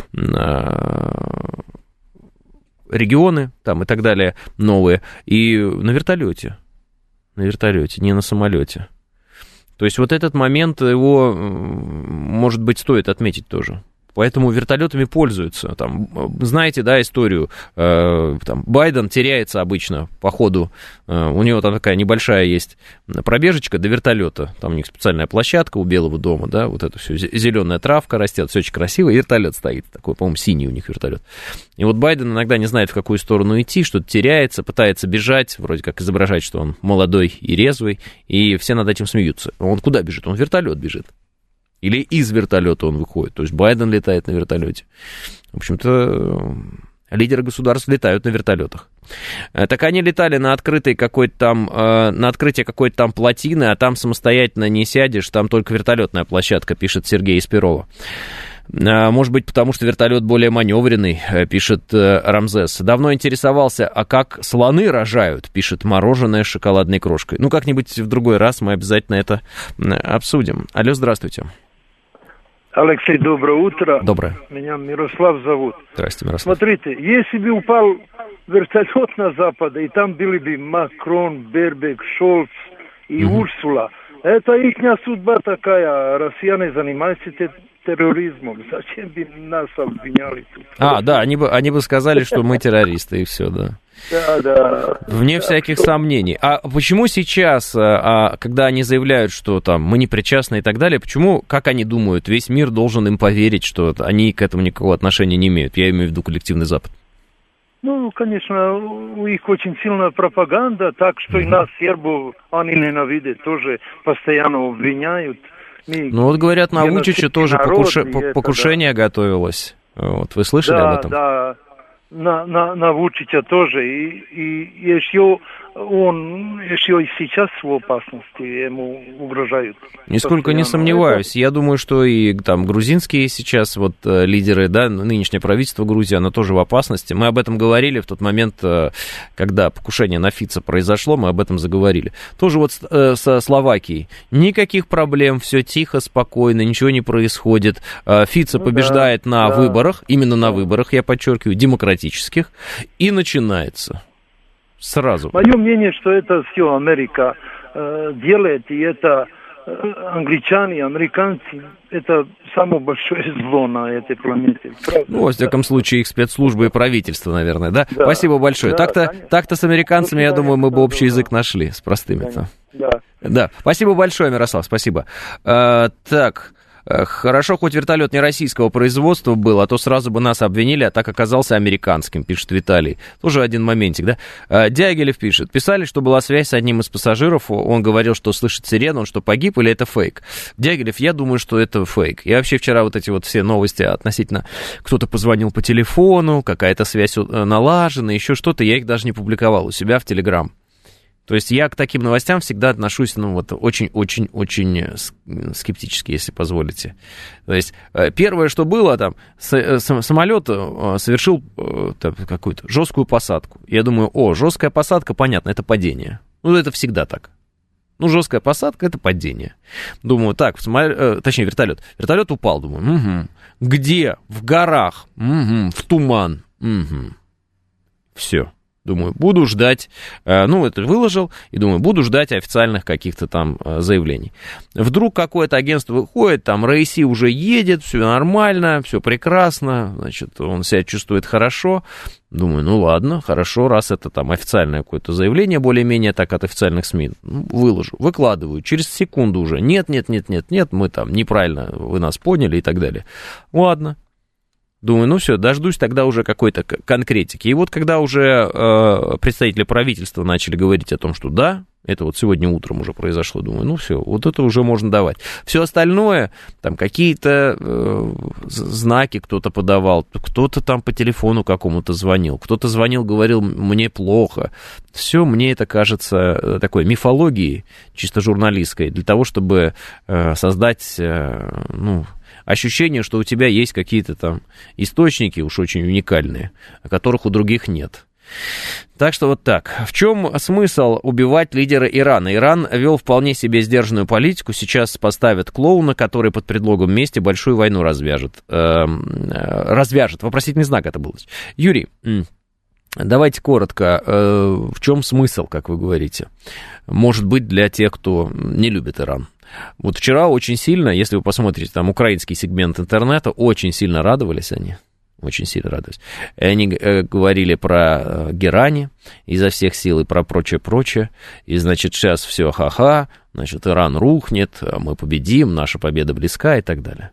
Speaker 2: регионы там и так далее новые, и на вертолете, на вертолете, не на самолете. То есть вот этот момент, его, может быть, стоит отметить тоже. Поэтому вертолетами пользуются. Там, знаете, да, историю, э, там, Байден теряется обычно по ходу, э, у него там такая небольшая есть пробежечка до вертолета, там у них специальная площадка у Белого дома, да, вот это все, зеленая травка растет, все очень красиво, и вертолет стоит, такой, по-моему, синий у них вертолет. И вот Байден иногда не знает, в какую сторону идти, что-то теряется, пытается бежать, вроде как изображать, что он молодой и резвый, и все над этим смеются. Он куда бежит? Он в вертолет бежит. Или из вертолета он выходит. То есть Байден летает на вертолете. В общем-то, лидеры государств летают на вертолетах. Так они летали на открытой какой-то там, на открытие какой-то там плотины, а там самостоятельно не сядешь, там только вертолетная площадка, пишет Сергей из Перова. Может быть, потому что вертолет более маневренный, пишет Рамзес. Давно интересовался, а как слоны рожают, пишет Мороженое с шоколадной крошкой. Ну, как-нибудь в другой раз мы обязательно это обсудим. Алло, здравствуйте.
Speaker 17: Алексей, доброе утро.
Speaker 2: Доброе.
Speaker 17: Меня Мирослав зовут.
Speaker 2: Здравствуйте, Мирослав.
Speaker 17: Смотрите, если бы упал вертолет на Запад, и там были бы Макрон, Бербек, Шольц и угу. Урсула, это их судьба такая. Россияне занимаются терроризмом. Зачем бы нас обвиняли тут?
Speaker 2: А, да, они бы, они бы сказали, что мы террористы, и все, да.
Speaker 17: Да, да.
Speaker 2: Вне
Speaker 17: да.
Speaker 2: всяких сомнений. А почему сейчас, а, когда они заявляют, что там мы не причастны и так далее, почему, как они думают, весь мир должен им поверить, что они к этому никакого отношения не имеют? Я имею в виду коллективный Запад.
Speaker 17: Ну, конечно, у них очень сильная пропаганда, так что mm-hmm. и нас, сербов, они ненавидят, тоже постоянно обвиняют. Мы,
Speaker 2: ну, вот говорят, на Вучича тоже
Speaker 17: народ,
Speaker 2: покуш...
Speaker 17: это,
Speaker 2: покушение да. готовилось. Вот, вы слышали
Speaker 17: да,
Speaker 2: об этом?
Speaker 17: Да, на, на, на Вучича тоже. И, и еще он еще и сейчас в опасности, ему угрожают.
Speaker 2: Нисколько не сомневаюсь. Я думаю, что и там грузинские сейчас вот лидеры, да, нынешнее правительство Грузии, оно тоже в опасности. Мы об этом говорили в тот момент, когда покушение на Фица произошло, мы об этом заговорили. Тоже вот со Словакией. Никаких проблем, все тихо, спокойно, ничего не происходит. Фица ну, побеждает да, на да. выборах, именно на выборах, я подчеркиваю, демократических, и начинается. Сразу.
Speaker 17: Мое мнение, что это все Америка э, делает, и это э, англичане, американцы, это самое большое зло на этой планете. Правда?
Speaker 2: Ну, во всяком случае, их спецслужбы и правительство, наверное, да? да. Спасибо большое. Да, так-то, так-то с американцами, ну, я думаю, мы бы общий язык нашли с простыми-то.
Speaker 17: Да.
Speaker 2: Да. Спасибо большое, Мирослав, спасибо. А, так... Хорошо, хоть вертолет не российского производства был, а то сразу бы нас обвинили, а так оказался американским, пишет Виталий. Тоже один моментик, да? Дягилев пишет. Писали, что была связь с одним из пассажиров, он говорил, что слышит сирену, он что, погиб или это фейк? Дягилев, я думаю, что это фейк. Я вообще вчера вот эти вот все новости относительно, кто-то позвонил по телефону, какая-то связь налажена, еще что-то, я их даже не публиковал у себя в Телеграм. То есть я к таким новостям всегда отношусь, ну, вот, очень-очень-очень скептически, если позволите. То есть первое, что было, там, самолет совершил какую-то жесткую посадку. Я думаю, о, жесткая посадка, понятно, это падение. Ну, это всегда так. Ну, жесткая посадка — это падение. Думаю, так, самолет, точнее, вертолет. Вертолет упал, думаю, угу. Где? В горах, угу. В туман, угу. Все. Думаю, буду ждать, ну, это выложил, и думаю, буду ждать официальных каких-то там заявлений. Вдруг какое-то агентство выходит, там, Рейси уже едет, все нормально, все прекрасно, значит, он себя чувствует хорошо. Думаю, ну, ладно, хорошо, раз это там официальное какое-то заявление, более-менее так от официальных СМИ, выложу, выкладываю, через секунду уже, нет, нет, нет, нет, нет, мы там неправильно, вы нас поняли и так далее. Ладно. Думаю, ну все, дождусь тогда уже какой-то конкретики. И вот когда уже э, представители правительства начали говорить о том, что да, это вот сегодня утром уже произошло, думаю, ну все, вот это уже можно давать. Все остальное, там какие-то э, знаки кто-то подавал, кто-то там по телефону какому-то звонил, кто-то звонил, говорил, мне плохо. Все, мне это кажется такой мифологией, чисто журналистской, для того, чтобы э, создать, э, ну... ощущение, что у тебя есть какие-то там источники уж очень уникальные, которых у других нет. Так что вот так. В чем смысл убивать лидера Ирана? Иран вел вполне себе сдержанную политику. Сейчас поставят клоуна, который под предлогом мести большую войну развяжет. Э, развяжет. Вопросительный знак это был. Юрий, давайте коротко. Э, в чем смысл, как вы говорите? Может быть, для тех, кто не любит Иран. Вот вчера очень сильно, если вы посмотрите, там украинский сегмент интернета, очень сильно радовались они, очень сильно радовались. И они э, говорили про э, Герани изо всех сил и про прочее-прочее. И, значит, сейчас все ха-ха, значит, Иран рухнет, мы победим, наша победа близка и так далее.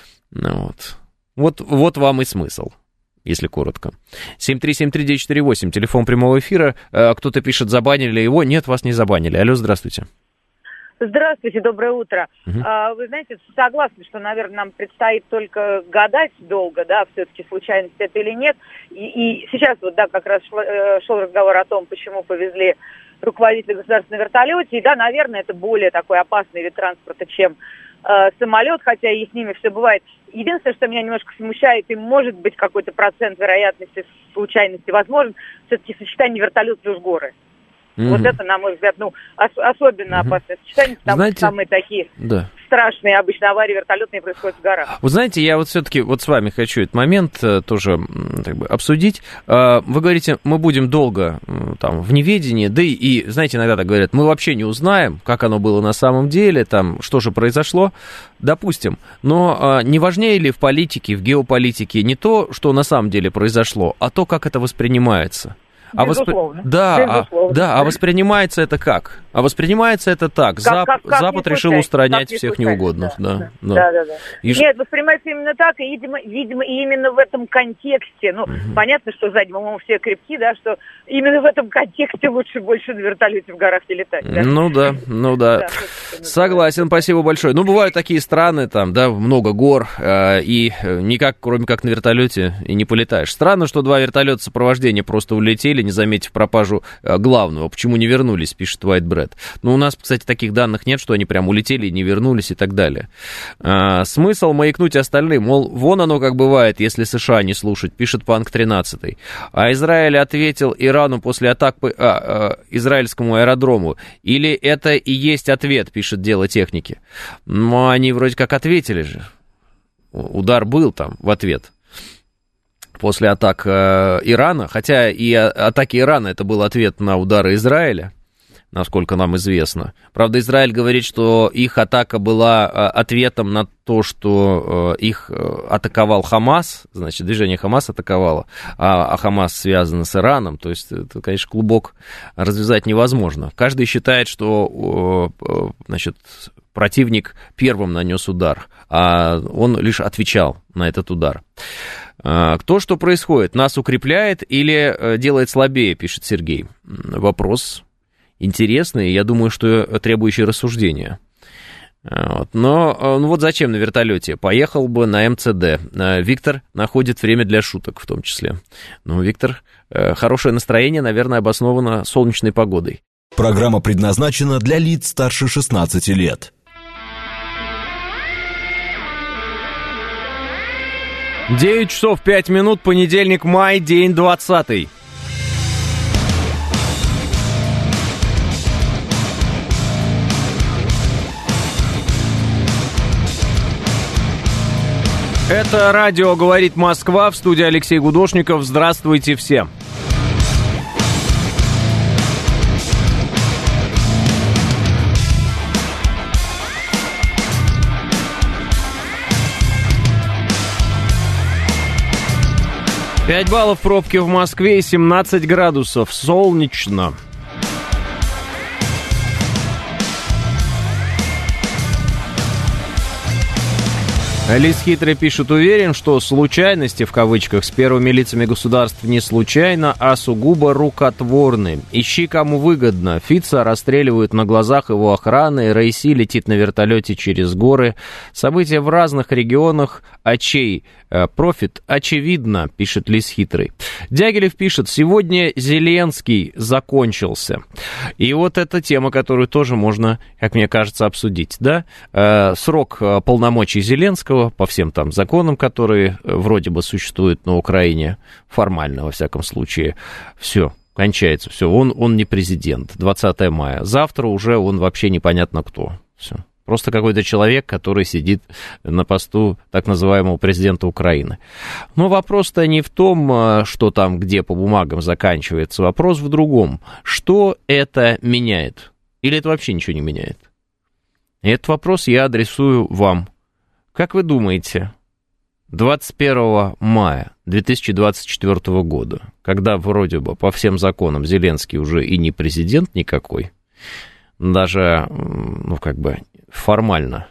Speaker 2: Ну, вот. Вот, вот вам и смысл, если коротко. семь три семь три девять четыре восемь, телефон прямого эфира. Э, кто-то пишет, забанили его. Нет, вас не забанили. Алло, здравствуйте.
Speaker 18: Здравствуйте, доброе утро.
Speaker 2: Угу.
Speaker 18: А, вы знаете, согласны, что, наверное, нам предстоит только гадать долго, да, все-таки случайность это или нет. И, и сейчас вот, да, как раз шел, шел разговор о том, почему повезли руководителя государства на вертолете. И да, наверное, это более такой опасный вид транспорта, чем э, самолет, хотя и с ними все бывает. Единственное, что меня немножко смущает, и может быть какой-то процент вероятности случайности возможен, все-таки сочетание вертолет плюс горы. Mm-hmm. Вот это, на мой взгляд, ну, ос- особенно mm-hmm. опасное сочетание, потому знаете, что самые такие да. страшные обычно аварии вертолетные происходят в горах.
Speaker 2: Вы знаете, я вот все-таки вот с вами хочу этот момент тоже как бы обсудить. Вы говорите, мы будем долго там в неведении, да и, и, знаете, иногда так говорят, мы вообще не узнаем, как оно было на самом деле, там, что же произошло, допустим. Но не важнее ли в политике, в геополитике не то, что на самом деле произошло, а то, как это воспринимается? А воспри... да, а, да, а воспринимается это как? А воспринимается это так. Как, Зап... как, как Запад решил устранять всех неугодных. Да, да, да.
Speaker 18: Да, да, да. И... Нет, воспринимается именно так, и, видимо, видимо, и именно в этом контексте. Ну, угу. понятно, что сзади мы все крепки, да, что именно в этом контексте лучше больше на вертолете в горах не летать. Да?
Speaker 2: Ну да, ну да. да Согласен, спасибо большое. Ну, бывают такие страны, там, да, много гор, э, и никак, кроме как на вертолете, и не полетаешь. Странно, что два вертолета сопровождения просто улетели, не заметив пропажу главного. Почему не вернулись, пишет White Bread. Ну, у нас, кстати, таких данных нет, что они прям улетели и не вернулись и так далее. А, смысл маякнуть остальным, мол, вон оно как бывает, если США не слушать, пишет Панк тринадцать. А Израиль ответил Ирану после атак по а, а, израильскому аэродрому. Или это и есть ответ, пишет Дело техники. Ну, они вроде как ответили же. Удар был там в ответ. После атак э, Ирана, хотя и атаки Ирана это был ответ на удары Израиля, насколько нам известно. Правда, Израиль говорит, что их атака была э, ответом на то, что э, их атаковал Хамас, значит, движение Хамас атаковало, а, а Хамас связано с Ираном, то есть это, конечно, клубок развязать невозможно. Каждый считает, что э, э, значит, противник первым нанес удар, а он лишь отвечал на этот удар. Кто что происходит? Нас укрепляет или делает слабее, пишет Сергей. Вопрос интересный, я думаю, что требующий рассуждения. Но ну вот зачем на вертолете? Поехал бы на эм цэ дэ. Виктор находит время для шуток в том числе. Ну, Виктор, хорошее настроение, наверное, обосновано солнечной погодой.
Speaker 1: Программа предназначена для лиц старше шестнадцати лет.
Speaker 2: девять часов пять минут, понедельник, май, день двадцатый. Это радио «Говорит Москва», в студии Алексей Гудошников. Здравствуйте всем. пять баллов пробки в Москве и семнадцать градусов. Солнечно. Лис Хитрый пишет: уверен, что случайности, в кавычках, с первыми лицами государств не случайно, а сугубо рукотворны. Ищи, кому выгодно. Фица расстреливают на глазах его охраны, Раиси летит на вертолете через горы. События в разных регионах, а чей профит очевидно, пишет Лис Хитрый. Дягилев пишет: сегодня Зеленский закончился. И вот эта тема, которую тоже можно, как мне кажется, обсудить, да? Срок полномочий Зеленского по всем там законам, которые вроде бы существуют на Украине, формально, во всяком случае, все, кончается, все, он, он не президент, двадцатое мая. Завтра уже он вообще непонятно кто, все. Просто какой-то человек, который сидит на посту так называемого президента Украины. Но вопрос-то не в том, что там, где по бумагам заканчивается, вопрос в другом. Что это меняет? Или это вообще ничего не меняет? И этот вопрос я адресую вам. Как вы думаете, двадцать первого мая две тысячи двадцать четвёртого года, когда вроде бы по всем законам Зеленский уже и не президент никакой, даже, ну, как бы формально,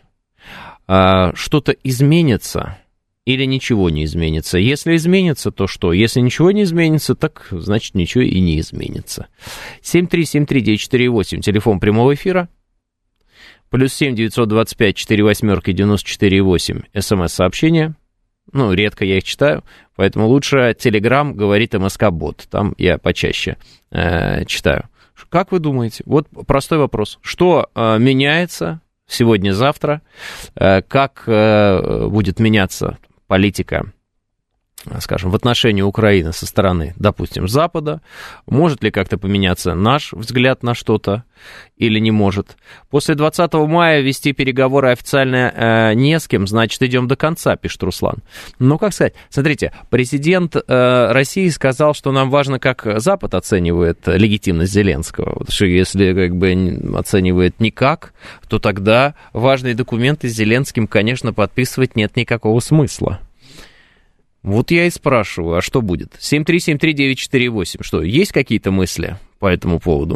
Speaker 2: что-то изменится или ничего не изменится? Если изменится, то что? Если ничего не изменится, так значит ничего и не изменится. семь три семь три девять четыре восемь, телефон прямого эфира. Плюс семь девятьсот двадцать пять четыре восьмерки девяносто четыре восемь, смс-сообщения. Ну, редко я их читаю, поэтому лучше Телеграм, говорит МСК-бот. Там я почаще э, читаю. Как вы думаете? Вот простой вопрос. Что э, меняется сегодня-завтра? Э, как э, будет меняться политика, скажем, в отношении Украины со стороны, допустим, Запада? Может ли как-то поменяться наш взгляд на что-то или не может? После двадцатого мая вести переговоры официально э, не с кем, значит, идем до конца, пишет Руслан. Ну, как сказать? Смотрите, президент э, России сказал, что нам важно, как Запад оценивает легитимность Зеленского. Потому что если как бы оценивает никак, то тогда важные документы с Зеленским, конечно, подписывать нет никакого смысла. Вот я и спрашиваю, а что будет? семь три семь три девять четыре восемь. Что, есть какие-то мысли по этому поводу?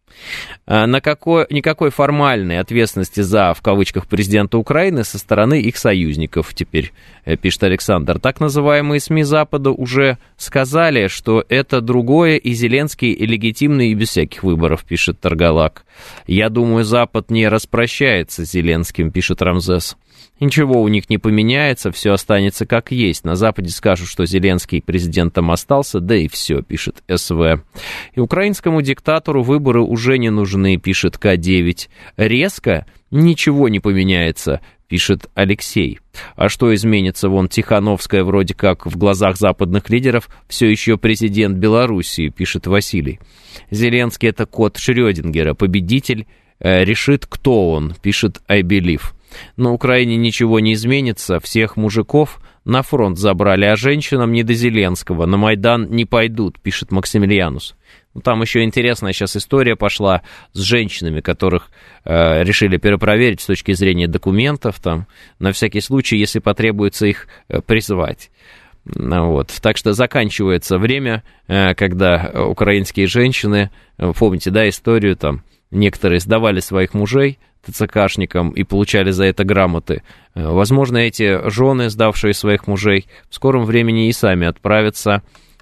Speaker 2: На какой, никакой формальной ответственности за, в кавычках, президента Украины со стороны их союзников теперь, пишет Александр. Так называемые СМИ Запада уже сказали, что это другое, и Зеленский легитимный и без всяких выборов, пишет Таргалак. Я думаю, Запад не распрощается с Зеленским, пишет Рамзес. Ничего у них не поменяется, все останется как есть. На Западе скажут, что Зеленский президентом остался, да и все, пишет СВ. И украинскому диктатору выборы уже не нужны, пишет К девять. Резко ничего не поменяется, пишет Алексей. А что изменится? Вон Тихановская вроде как в глазах западных лидеров все еще президент Белоруссии, пишет Василий. Зеленский — это кот Шрёдингера, победитель э, решит, кто он, пишет I Believe. На Украине ничего не изменится, всех мужиков на фронт забрали, а женщинам не до Зеленского, на Майдан не пойдут, пишет Максимилианус. Ну, там еще интересная сейчас история пошла с женщинами, которых э, решили перепроверить с точки зрения документов, там, на всякий случай, если потребуется их э, призвать. Вот. Так что заканчивается время, э, когда украинские женщины, э, помните, да, историю, там, некоторые сдавали своих мужей ТЦКшникам и получали за это грамоты. Возможно, эти жены, сдавшие своих мужей, в скором времени и сами отправятся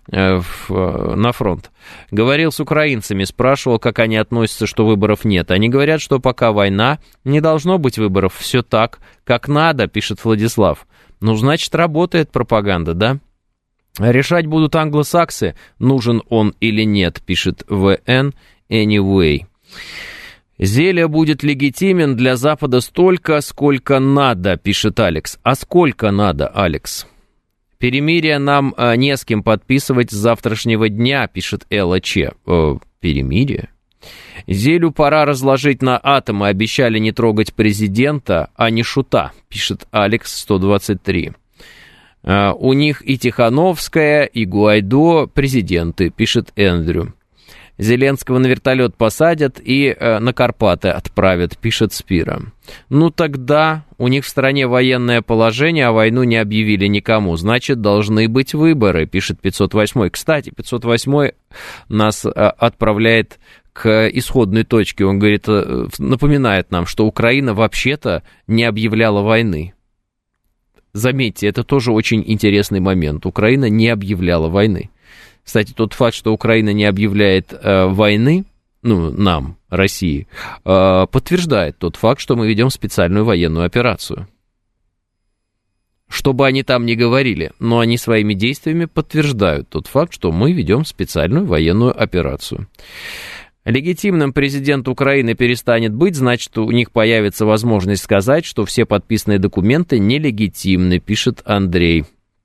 Speaker 2: в, на фронт. Говорил с украинцами, спрашивал, как они относятся, что выборов нет. Они говорят, что пока война, не должно быть выборов. Все так, как надо, пишет Владислав. Ну, значит, работает пропаганда, да? Решать будут англосаксы, нужен он или нет, пишет ВН Anyway. Зеля будет легитимен для Запада столько, сколько надо, пишет Алекс. А сколько надо, Алекс? Перемирие нам э, не с кем подписывать с завтрашнего дня, пишет ЛЧ. Э, перемирие? Зелю пора разложить на атомы, обещали не трогать президента, а не шута, пишет Алекс сто двадцать три. Э, у них и Тихановская, и Гуайдо президенты, пишет Эндрю. Зеленского на вертолет посадят и э, на Карпаты отправят, пишет Спира. Ну тогда у них в стране военное положение, а войну не объявили никому. Значит, должны быть выборы, пишет пятьсот восьмой. Кстати, пятьсот восьмой нас э, отправляет к исходной точке. Он говорит, э, напоминает нам, что Украина вообще-то не объявляла войны. заметьте, это тоже очень интересный момент. Украина не объявляла войны. Кстати, тот факт, что Украина не объявляет э, войны, ну, нам, России, э, подтверждает тот факт, что мы ведем специальную военную операцию. Что бы они там ни говорили, но они своими действиями подтверждают тот факт, что мы ведем специальную военную операцию. Легитимным президент Украины перестанет быть, значит, у них появится возможность сказать, что все подписанные документы нелегитимны, пишет Андрей.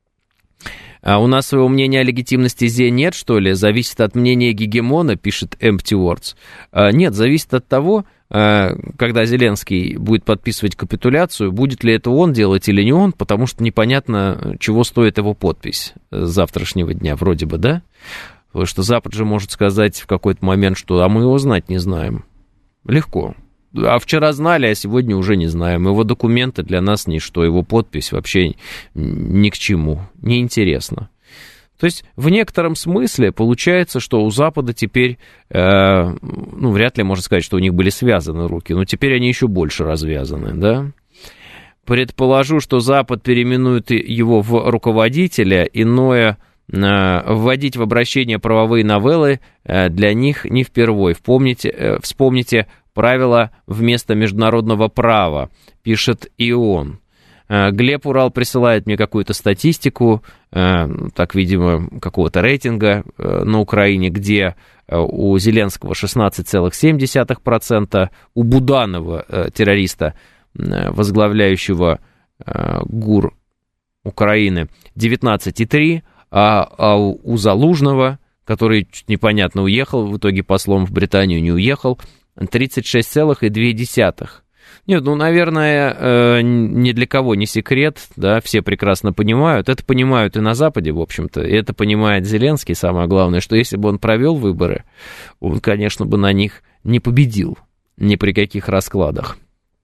Speaker 2: А у нас своего мнения о легитимности зе нет, что ли? Зависит от мнения гегемона, пишет Empty Words. А, нет, зависит от того, когда Зеленский будет подписывать капитуляцию, будет ли это он делать или не он, потому что непонятно, чего стоит его подпись с завтрашнего дня, вроде бы, да? Потому что Запад же может сказать в какой-то момент, что «а мы его знать не знаем». Легко. А вчера знали, а сегодня уже не знаем. Его документы для нас ничто, его подпись вообще ни к чему, неинтересно. То есть в некотором смысле получается, что у Запада теперь, э, ну, вряд ли можно сказать, что у них были связаны руки, но теперь они еще больше развязаны, да? Предположу, что Запад переименует его в руководителя, иное э, вводить в обращение правовые новеллы э, для них не впервой. Вспомните, э, вспомните правила вместо международного права, пишет и он. Глеб Урал присылает мне какую-то статистику, так, видимо, какого-то рейтинга на Украине, где у Зеленского шестнадцать целых семь десятых процента, у Буданова, террориста, возглавляющего ГУР Украины, девятнадцать целых три десятых, а у Залужного, который чуть непонятно уехал, в итоге послом в Британию не уехал, тридцать шесть целых две десятых. Нет, ну, наверное, ни для кого не секрет, да, все прекрасно понимают, это понимают и на Западе, в общем-то, и это понимает Зеленский, самое главное, что если бы он провел выборы, он, конечно, бы на них не победил, ни при каких раскладах.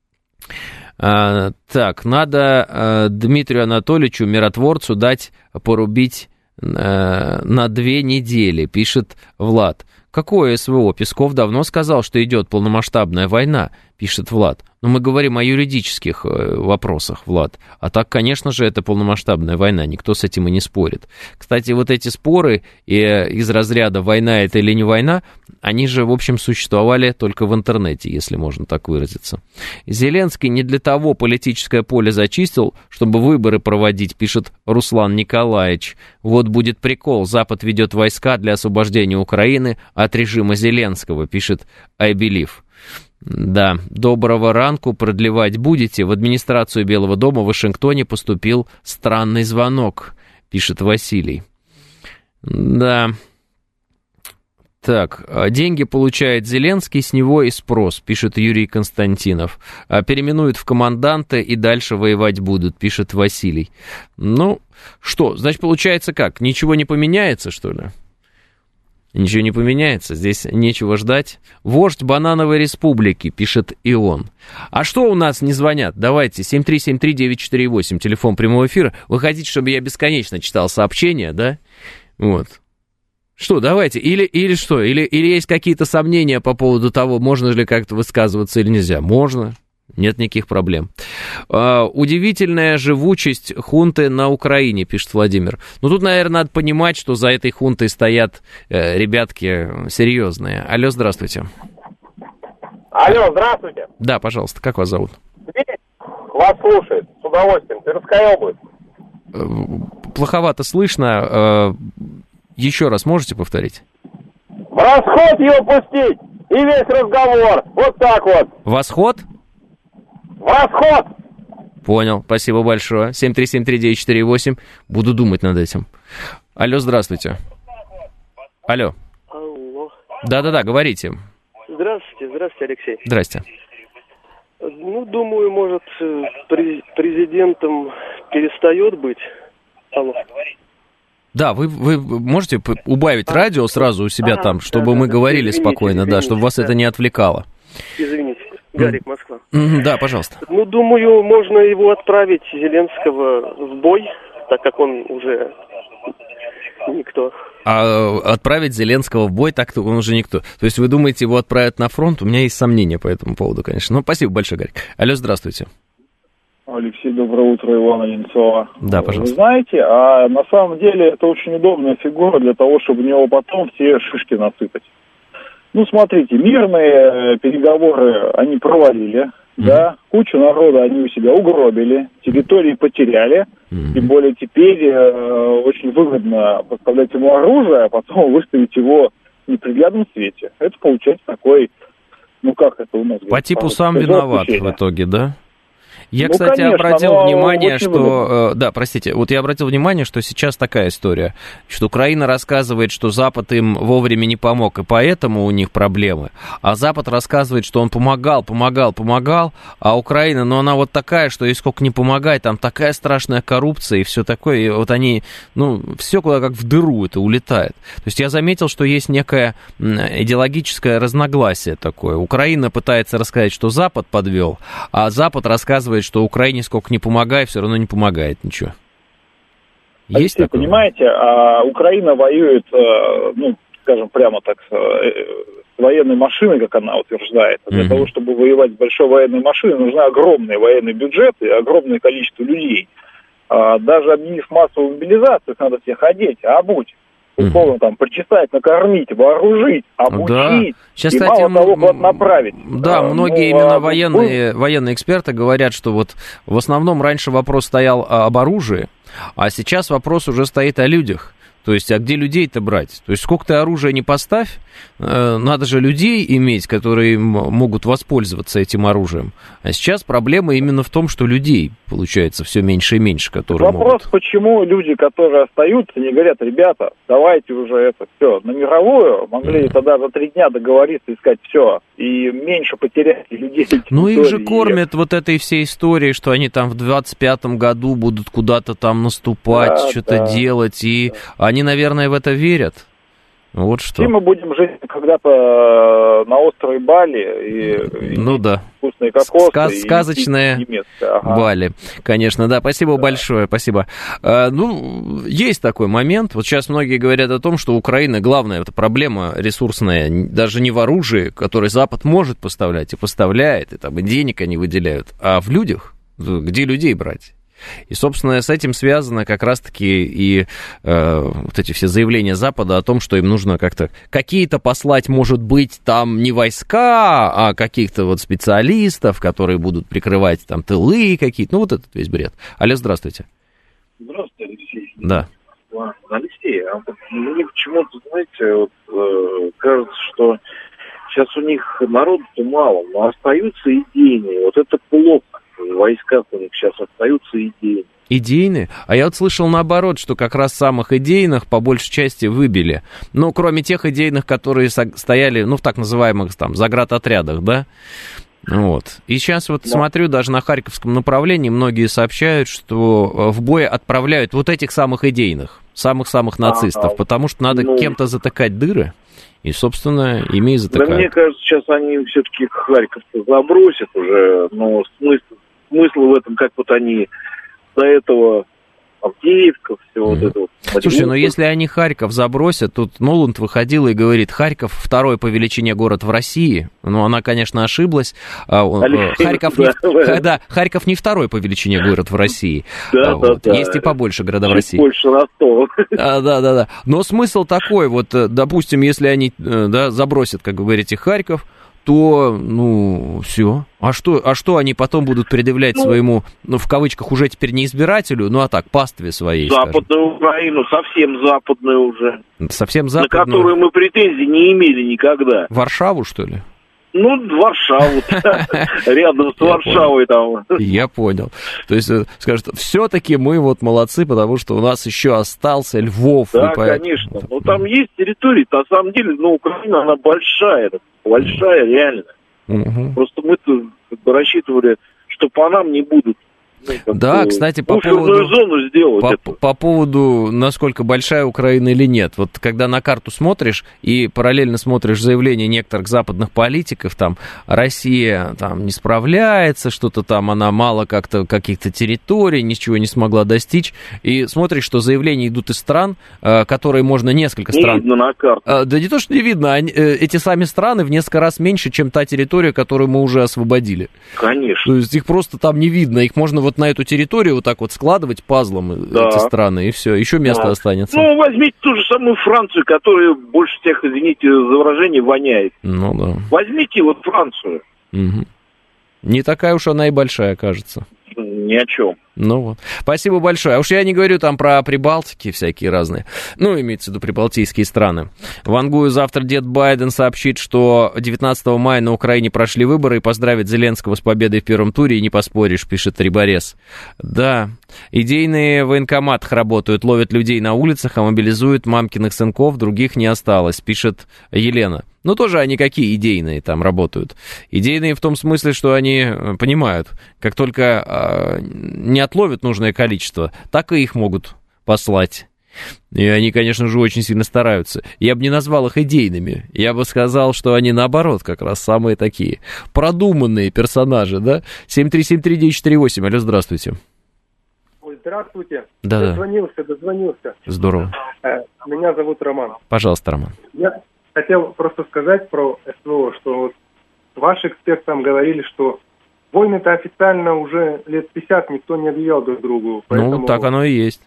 Speaker 2: А, так, надо а, Дмитрию Анатольевичу, миротворцу, дать порубить а, на две недели, пишет Влад. Какое СВО? Песков давно сказал, что идет полномасштабная война, пишет Влад. Но мы говорим о юридических вопросах, Влад. А так, конечно же, это полномасштабная война, никто с этим и не спорит. Кстати, вот эти споры из разряда «война это или не война», они же, в общем, существовали только в интернете, если можно так выразиться. Зеленский не для того политическое поле зачистил, чтобы выборы проводить, пишет Руслан Николаевич. Вот будет прикол, Запад ведет войска для освобождения Украины от режима Зеленского, пишет I Believe. Да, доброго ранку, продлевать будете? В администрацию Белого дома в Вашингтоне поступил странный звонок, пишет Василий. Да. Так, деньги получает Зеленский, с него и спрос, пишет Юрий Константинов. Переименуют в команданты и дальше воевать будут, пишет Василий. Ну, что, значит, получается как? Ничего не поменяется, что ли? Ничего не поменяется, здесь нечего ждать. Вождь Банановой Республики, пишет и он. А что у нас не звонят? Давайте, семь три семь три девять четыре восемь, телефон прямого эфира. Вы хотите, чтобы я бесконечно читал сообщения, да? Вот. Что, давайте, или, или что? Или, или есть какие-то сомнения по поводу того, можно ли как-то высказываться или нельзя? Можно. Нет никаких проблем. А, удивительная живучесть хунты на Украине, пишет Владимир. Ну, тут, наверное, надо понимать, что за этой хунтой стоят э, ребятки серьезные. Алло, здравствуйте.
Speaker 19: Алло, здравствуйте.
Speaker 2: Да, пожалуйста, как вас зовут?
Speaker 19: Вас слушает, с удовольствием. Тверская область.
Speaker 2: Плоховато слышно. Еще раз можете повторить?
Speaker 19: В расход ее пустить, и весь разговор. Вот так вот.
Speaker 2: Восход?
Speaker 19: В расход!
Speaker 2: Понял, спасибо большое. семь три семь три девять четыре восемь. Буду думать над этим. Алло, здравствуйте. Алло.
Speaker 20: Алло.
Speaker 2: Да-да-да, говорите.
Speaker 20: Здравствуйте, здравствуйте, Алексей.
Speaker 2: Здрасте.
Speaker 20: Ну, думаю, может, президентом перестает быть. Алло.
Speaker 2: Да, вы, вы можете убавить а, радио сразу у себя а, там, чтобы да, мы да, говорили извините, спокойно, извините, да, чтобы вас да. это не отвлекало.
Speaker 20: Извините, Гарик, Москва.
Speaker 2: Mm-hmm, да, пожалуйста.
Speaker 20: Ну, думаю, можно его отправить, Зеленского, в бой, так как он уже никто.
Speaker 2: А отправить Зеленского в бой, так-то он уже никто. То есть вы думаете, его отправят на фронт? У меня есть сомнения по этому поводу, конечно. Ну, спасибо большое, Гарик. Алло, здравствуйте.
Speaker 21: Алексей, доброе утро, Ивана Ленцова.
Speaker 2: Да, пожалуйста.
Speaker 21: Вы знаете, а на самом деле это очень удобная фигура для того, чтобы в него потом все шишки насыпать. Ну, смотрите, мирные переговоры они провалили, mm-hmm. да, кучу народа они у себя угробили, территории потеряли, mm-hmm. тем более теперь э, очень выгодно поставлять ему оружие, а потом выставить его в неприглядном свете. Это получается такой, ну как это у нас...
Speaker 2: По типу сам виноват в итоге, да? Я,
Speaker 21: ну,
Speaker 2: кстати,
Speaker 21: конечно,
Speaker 2: обратил внимание, что... Э, да, простите, вот я обратил внимание, что сейчас такая история, что Украина рассказывает, что Запад им вовремя не помог, и поэтому у них проблемы. А Запад рассказывает, что он помогал, помогал, помогал, а Украина, ну, она вот такая, что ей сколько не помогай, там такая страшная коррупция и все такое, и вот они, ну, все куда как в дыру это улетает. То есть я заметил, что есть некое идеологическое разногласие такое. Украина пытается рассказать, что Запад подвел, а Запад рассказывает, что Украине сколько не помогай, все равно не помогает ничего. Есть
Speaker 21: Алексей,
Speaker 2: такое?
Speaker 21: Понимаете, а Украина воюет, ну, скажем прямо так, с военной машиной, как она утверждает. Для mm-hmm. того, чтобы воевать с большой военной машиной, нужны огромный военный бюджет и огромное количество людей. Даже объявив массовую мобилизацию, их надо всех одеть, обуть. Условно, там, причесать, накормить, вооружить, обучить,
Speaker 2: да. Сейчас,
Speaker 21: и
Speaker 2: кстати,
Speaker 21: мало того, куда-то направить.
Speaker 2: Да,
Speaker 21: а,
Speaker 2: многие
Speaker 21: ну,
Speaker 2: именно
Speaker 21: а,
Speaker 2: военные, был... военные эксперты говорят, что вот в основном раньше вопрос стоял об оружии, а сейчас вопрос уже стоит о людях. То есть, а где людей-то брать? То есть, сколько ты оружия не поставь, э, надо же людей иметь, которые могут воспользоваться этим оружием. А сейчас проблема именно в том, что людей, получается, все меньше и меньше, которые
Speaker 21: Вопрос,
Speaker 2: могут.
Speaker 21: почему люди, которые остаются, не говорят, ребята, давайте уже это все на мировую, могли mm. тогда за три дня договориться и сказать все, и меньше потерять людей.
Speaker 2: Ну, их же кормят вот этой всей историей, что они там в двадцать пятом году будут куда-то там наступать, да, что-то да. делать, и да. они Они, наверное, в это верят. Вот что.
Speaker 21: И мы будем жить когда-то на острове Бали. И,
Speaker 2: ну
Speaker 21: и
Speaker 2: да.
Speaker 21: Вкусные кокосы.
Speaker 2: Сказ- сказочные ага. Бали. Конечно, да. Спасибо да. большое. Спасибо. А, ну, есть такой момент. Вот сейчас многие говорят о том, что Украина, главная эта проблема ресурсная, даже не в оружии, которое Запад может поставлять и поставляет, и там и денег они выделяют, а в людях. Где людей брать? И, собственно, с этим связано как раз-таки и э, вот эти все заявления Запада о том, что им нужно как-то какие-то послать, может быть, там не войска, а каких-то вот специалистов, которые будут прикрывать там тылы какие-то. Ну, вот этот весь бред. Алло, здравствуйте.
Speaker 21: Здравствуйте, Алексей.
Speaker 2: Да.
Speaker 21: Алексей, а мне почему-то, знаете, вот, э, кажется, что сейчас у них народу-то мало, но остаются идейные. Вот это плохо. В войсках у них сейчас остаются идейные.
Speaker 2: Идейные? А я вот слышал наоборот, что как раз самых идейных по большей части выбили. Ну, кроме тех идейных, которые стояли, ну, в так называемых там заградотрядах, да? Вот. И сейчас вот да. смотрю, даже на Харьковском направлении многие сообщают, что в бой отправляют вот этих самых идейных, самых-самых нацистов, а, потому что надо ну... кем-то затыкать дыры. И, собственно, ими и затыкают.
Speaker 21: Да мне кажется, сейчас они все-таки Харьков-то забросят уже, но смысл, смысл в этом, как вот они до этого Авдеевка, все mm-hmm. вот это вот.
Speaker 2: Слушайте, но если они Харьков забросят, тут Нуланд выходил и говорит, Харьков второй по величине город в России. Ну, она, конечно, ошиблась. Алексей, Харьков, да, не, да. Да, Харьков не второй по величине город в России. Да, вот. да, Есть да. и побольше города Чуть в России.
Speaker 21: Больше Ростова.
Speaker 2: А, да, да, да. Но смысл такой, вот, допустим, если они да, забросят, как вы говорите, Харьков, то, ну, все. А что, а что они потом будут предъявлять ну, своему, ну, в кавычках, уже теперь не избирателю, ну, а так, пастве своей,
Speaker 21: Западную
Speaker 2: скажем.
Speaker 21: Украину, совсем западную уже.
Speaker 2: Совсем западную?
Speaker 21: На которую мы претензий не имели никогда.
Speaker 2: Варшаву, что ли?
Speaker 21: Ну, Варшаву, рядом с Варшавой там.
Speaker 2: Я понял. То есть, скажут, все-таки мы вот молодцы, потому что у нас еще остался Львов.
Speaker 21: Да, конечно. Но там есть территории, на самом деле, ну, Украина, она большая, большая, реально. Просто мы-то рассчитывали, что по нам не будут.
Speaker 2: Ну, да, кстати, по поводу,
Speaker 21: зону сделать
Speaker 2: по, по поводу, насколько большая Украина или нет. Вот когда на карту смотришь и параллельно смотришь заявления некоторых западных политиков, там, Россия там не справляется, что-то там, она мало как-то каких-то территорий, ничего не смогла достичь, и смотришь, что заявления идут из стран, которые можно несколько
Speaker 21: не
Speaker 2: стран...
Speaker 21: Не видно на карту.
Speaker 2: Да не то, что не видно, они, эти сами страны в несколько раз меньше, чем та территория, которую мы уже освободили.
Speaker 21: Конечно.
Speaker 2: То есть их просто там не видно, их можно вот вот на эту территорию вот так вот складывать пазлом да. эти страны, и все, еще место да. останется.
Speaker 3: Ну, возьмите ту же самую Францию, которая больше всех, извините за выражение, воняет.
Speaker 2: Ну, да.
Speaker 3: Возьмите вот Францию.
Speaker 2: Угу. Не такая уж она и большая, кажется.
Speaker 3: Ни о чем.
Speaker 2: Ну вот. Спасибо большое. А уж я не говорю там про Прибалтики всякие разные. Ну, имеется в виду прибалтийские страны. В Ангую завтра дед Байден сообщит, что девятнадцатого мая на Украине прошли выборы, и поздравит Зеленского с победой в первом туре, и не поспоришь, пишет Риборез. Да. Идейные в военкоматах работают, ловят людей на улицах, а мобилизуют мамкиных сынков, других не осталось, пишет Елена. Ну, тоже они какие идейные там работают. Идейные в том смысле, что они понимают, как только э, не отловят нужное количество, так и их могут послать. И они, конечно же, очень сильно стараются. Я бы не назвал их идейными. Я бы сказал, что они, наоборот, как раз самые такие продуманные персонажи, да? семь три семь три девять четыре восемь. Алло, здравствуйте.
Speaker 22: Ой, здравствуйте.
Speaker 2: Да, да.
Speaker 22: Дозвонился, дозвонился.
Speaker 2: Здорово.
Speaker 22: Меня зовут Роман.
Speaker 2: Пожалуйста, Роман.
Speaker 22: Я хотел просто сказать про СВО, что вот ваши эксперты там говорили, что войны-то официально уже лет пятьдесят никто не объявлял друг другу. Поэтому...
Speaker 2: Ну, так оно и есть.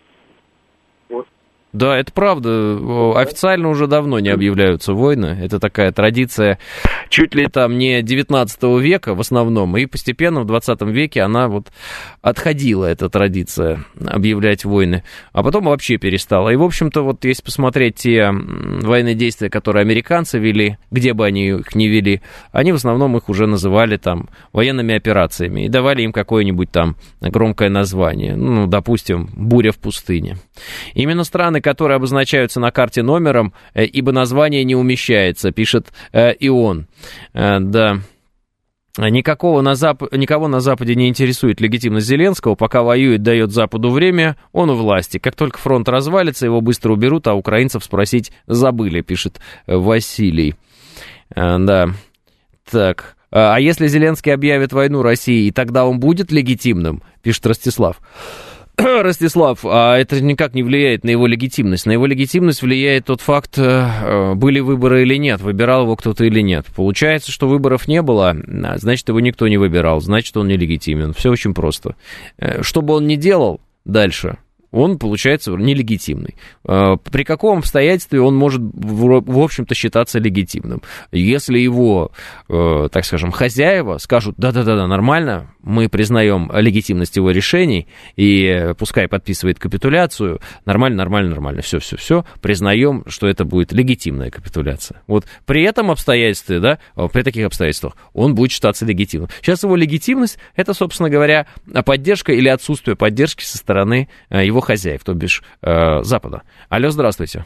Speaker 22: Вот.
Speaker 2: Да, это правда. Официально уже давно не объявляются войны. Это такая традиция чуть ли там не девятнадцатого века в основном. И постепенно в двадцатом веке она вот отходила, эта традиция, объявлять войны. А потом вообще перестала. И, в общем-то, вот если посмотреть те военные действия, которые американцы вели, где бы они их ни вели, они в основном их уже называли там военными операциями. И давали им какое-нибудь там громкое название. Ну, допустим, «Буря в пустыне». Именно страны, которые обозначаются на карте номером, ибо название не умещается, пишет э, Ион. Э, да. Никакого на Зап... Никого на Западе не интересует легитимность Зеленского. Пока воюет, дает Западу время, он у власти. Как только фронт развалится, его быстро уберут, а украинцев спросить забыли, пишет Василий. Э, да. Так. А если Зеленский объявит войну России, и тогда он будет легитимным, пишет Ростислав. Ростислав, а это никак не влияет на его легитимность. На его легитимность влияет тот факт, были выборы или нет, выбирал его кто-то или нет. Получается, что выборов не было, значит, его никто не выбирал, значит, он нелегитимен. Все очень просто. Что бы он ни делал дальше, он, получается, нелегитимный. При каком обстоятельстве он может, в общем-то, считаться легитимным? Если его, так скажем, хозяева скажут, да-да-да, нормально, мы признаем легитимность его решений, и пускай подписывает капитуляцию, нормально, нормально, нормально, все-все-все, признаем, что это будет легитимная капитуляция. Вот при этом обстоятельстве, да, при таких обстоятельствах, он будет считаться легитимным. Сейчас его легитимность, это, собственно говоря, поддержка или отсутствие поддержки со стороны его хозяев, то бишь э, Запада. Алло, здравствуйте.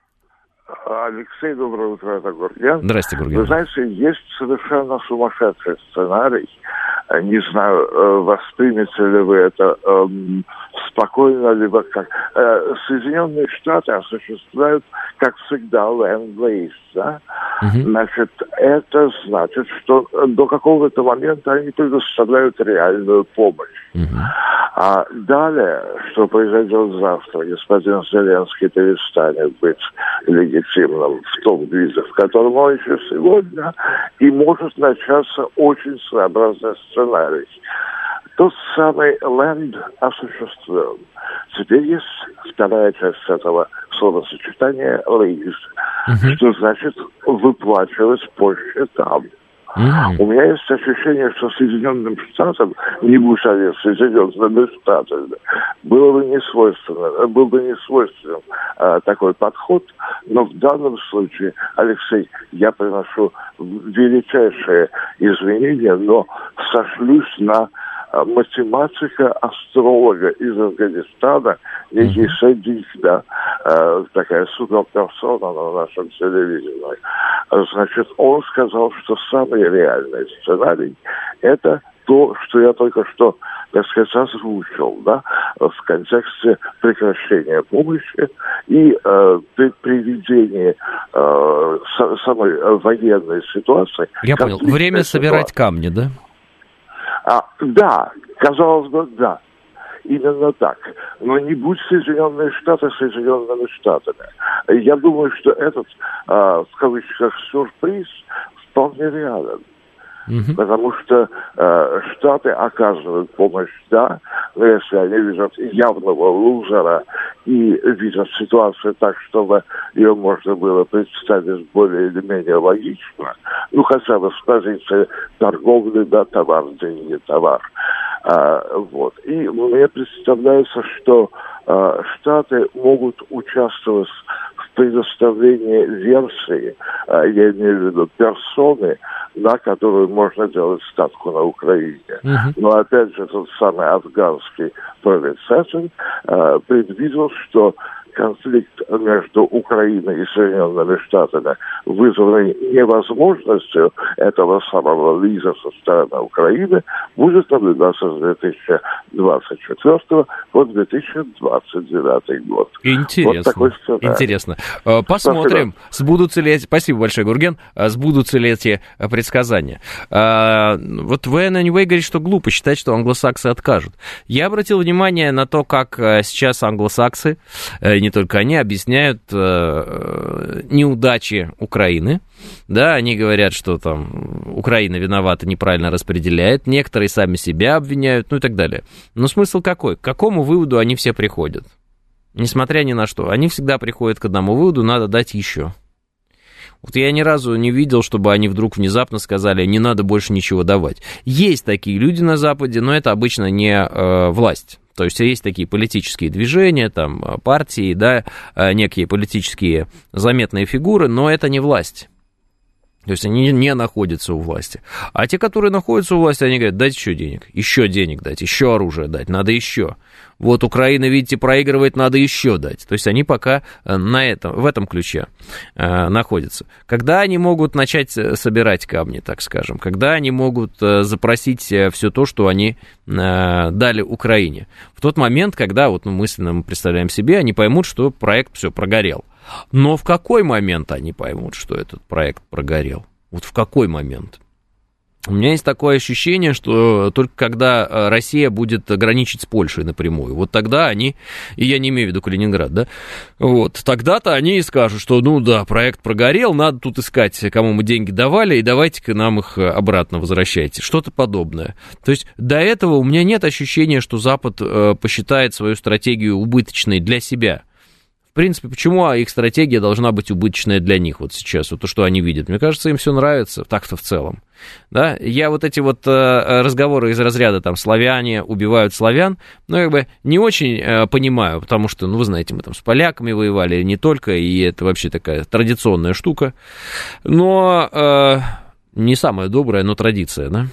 Speaker 23: Алексей, доброе утро, это Гурген.
Speaker 2: Здрасте, Гурген.
Speaker 23: Вы знаете, есть совершенно сумасшедший сценарий. Не знаю, воспримете ли вы это эм, спокойно, либо как. Э, Соединенные Штаты осуществляют, как всегда, ленд-лиз, да? Uh-huh. Значит, это значит, что до какого-то момента они предоставляют реальную помощь. Uh-huh. А далее, что произойдет завтра, господин Зеленский перестанет быть легитимным в том виде, в котором он еще сегодня, и может начаться очень своеобразный сценарий. Тот самый ленд осуществлен. Теперь есть вторая часть этого словосочетания «лиз», uh-huh. что значит выплачивать по счетам. Mm-hmm. У меня есть ощущение, что Соединенным Штатам, не будь они Соединенными Штатами, было бы не свойственно, был бы не свойственен а, такой подход, но в данном случае, Алексей, я приношу величайшие извинения, но сошлюсь на математика-астролога из Афганистана, некий Садик, да, э, такая суперперсона на нашем телевидении. Значит, он сказал, что самый реальный сценарий – это то, что я только что, так сказать, озвучил, да, в контексте прекращения помощи и э, при приведении э, самой военной ситуации.
Speaker 2: Я понял. Время собирать ситуации. Камни, да?
Speaker 23: А, да, казалось бы, да, именно так. Но не будь Соединенные Штаты Соединенными Штатами. Я думаю, что этот, а, в кавычках, сюрприз вполне реален. Угу. Потому что э, Штаты оказывают помощь, да, но если они видят явного лузера и видят ситуацию так, чтобы ее можно было представить более или менее логично, ну, хотя бы с позиции торговли, да, товар, деньги, товар. А, вот. И мне представляется, что а, Штаты могут участвовать в предоставлении версии, а, я имею в виду персоны, на которую можно делать ставку на Украине. Uh-huh. Но опять же, тот самый афганский прорицатель а, предвидел, что конфликт между Украиной и Соединенными Штатами, вызванный невозможностью этого самого лиза со стороны Украины, будет наблюдаться с две тысячи двадцать четвёртого по две тысячи двадцать девятый год.
Speaker 2: Интересно. Вот Интересно. Посмотрим, Спасибо. сбудутся ли эти... Спасибо большое, Гурген. Сбудутся ли эти предсказания. Вот Вэ Эн Эн Уэй говорит, что глупо считать, что англосаксы откажут. Я обратил внимание на то, как сейчас англосаксы, не только они, объясняют э, неудачи Украины. Да, они говорят, что там Украина виновата, неправильно распределяет. Некоторые сами себя обвиняют, ну и так далее. Но смысл какой? К какому выводу они все приходят? Несмотря ни на что. Они всегда приходят к одному выводу, надо дать еще. Вот я ни разу не видел, чтобы они вдруг внезапно сказали, не надо больше ничего давать. Есть такие люди на Западе, но это обычно не э, власть. То есть есть такие политические движения, там, партии, да, некие политические заметные фигуры, но это не власть. То есть они не находятся у власти. А те, которые находятся у власти, они говорят, дайте еще денег, еще денег дать, еще оружие дать, надо еще. Вот Украина, видите, проигрывает, надо еще дать. То есть они пока на этом, в этом ключе э, находятся. Когда они могут начать собирать камни, так скажем, когда они могут запросить все то, что они э, дали Украине? В тот момент, когда, вот, ну, мысленно мы представляем себе, они поймут, что проект все прогорел. Но в какой момент они поймут, что этот проект прогорел? Вот в какой момент? У меня есть такое ощущение, что только когда Россия будет граничить с Польшей напрямую, вот тогда они, и я не имею в виду Калининград, да, вот, тогда-то они и скажут, что, ну да, проект прогорел, надо тут искать, кому мы деньги давали, и давайте-ка нам их обратно возвращайте, что-то подобное. То есть до этого у меня нет ощущения, что Запад посчитает свою стратегию убыточной для себя. В принципе, почему их стратегия должна быть убыточная для них вот сейчас, вот то, что они видят? Мне кажется, им все нравится, так-то в целом. Да? Я вот эти вот э, разговоры из разряда, там, славяне убивают славян, ну, как бы не очень э, понимаю, потому что, ну, вы знаете, мы там с поляками воевали, не только, и это вообще такая традиционная штука, но э, не самая добрая, но традиция, да?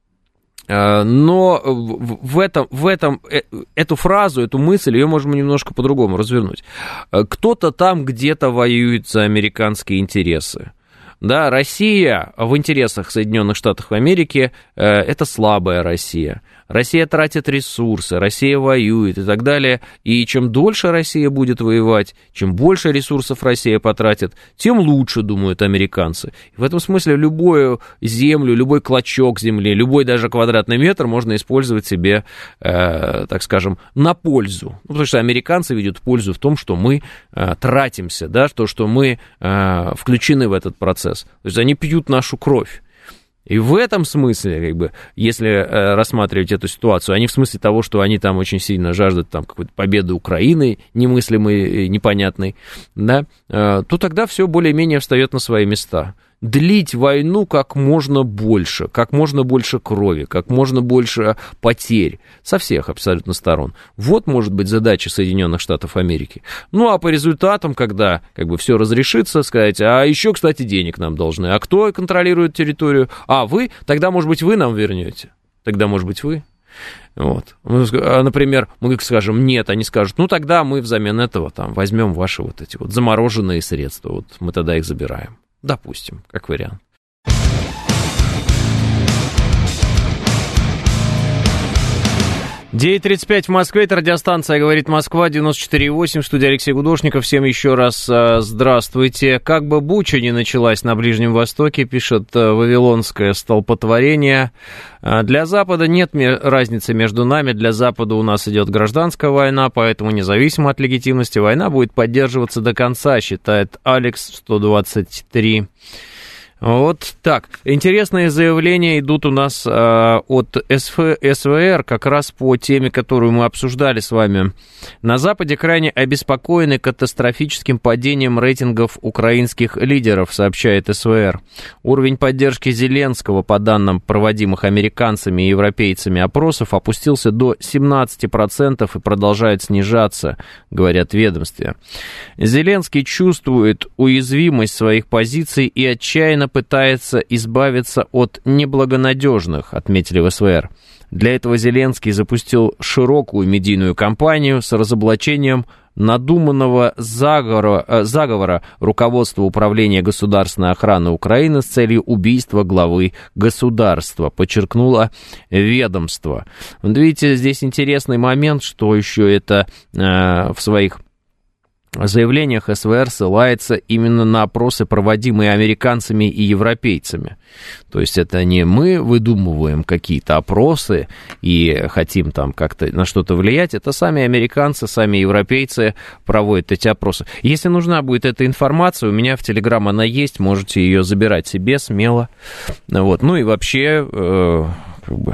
Speaker 2: Но в этом, в этом, эту фразу, эту мысль, ее можем немножко по-другому развернуть. Кто-то там где-то воюет за американские интересы. Да, Россия в интересах Соединенных Штатов Америки – это слабая Россия. Россия тратит ресурсы, Россия воюет и так далее. И чем дольше Россия будет воевать, чем больше ресурсов Россия потратит, тем лучше, думают американцы. И в этом смысле любую землю, любой клочок земли, любой даже квадратный метр можно использовать себе, э, так скажем, на пользу. Ну, потому что американцы видят пользу в том, что мы э, тратимся, да, то, что мы э, включены в этот процесс. То есть они пьют нашу кровь. И в этом смысле, как бы, если э, рассматривать эту ситуацию, они в смысле того, что они там очень сильно жаждут там какой-то победы Украины, немыслимой, непонятной, да, э, то тогда все более-менее встает на свои места. Длить войну как можно больше, как можно больше крови, как можно больше потерь со всех абсолютно сторон. Вот может быть задача Соединенных Штатов Америки. Ну а по результатам, когда как бы все разрешится, сказать, а еще, кстати, денег нам должны. А кто контролирует территорию? А вы? Тогда, может быть, вы нам вернете. Тогда, может быть, вы. Вот. Например, мы скажем нет, они скажут, ну тогда мы взамен этого там возьмем ваши вот эти вот замороженные средства, вот мы тогда их забираем. Допустим, как вариант. девять тридцать пять в Москве, это радиостанция «Говорит Москва», девяносто четыре и восемь, в студии Алексей Гудошников. Всем еще раз здравствуйте. Как бы буча не началась на Ближнем Востоке, пишет «Вавилонское столпотворение». Для Запада нет разницы между нами, для Запада у нас идет гражданская война, поэтому независимо от легитимности война будет поддерживаться до конца, считает Алекс сто двадцать три. Вот так. Интересные заявления идут у нас э, от СФ, СВР как раз по теме, которую мы обсуждали с вами. На Западе крайне обеспокоены катастрофическим падением рейтингов украинских лидеров, сообщает СВР. Уровень поддержки Зеленского, по данным проводимых американцами и европейцами опросов, опустился до семнадцати процентов и продолжает снижаться, говорят в ведомстве. Зеленский чувствует уязвимость своих позиций и отчаянно пытается избавиться от неблагонадежных, отметили в СВР. Для этого Зеленский запустил широкую медийную кампанию с разоблачением надуманного заговора, заговора руководства Управления государственной охраны Украины с целью убийства главы государства, подчеркнуло ведомство. Вот видите, здесь интересный момент, что еще это э, в своих В заявлениях СВР ссылается именно на опросы, проводимые американцами и европейцами. То есть это не мы выдумываем какие-то опросы и хотим там как-то на что-то влиять, это сами американцы, сами европейцы проводят эти опросы. Если нужна будет эта информация, у меня в Телеграм она есть, можете ее забирать себе смело. Вот. Ну и вообще, э, как бы,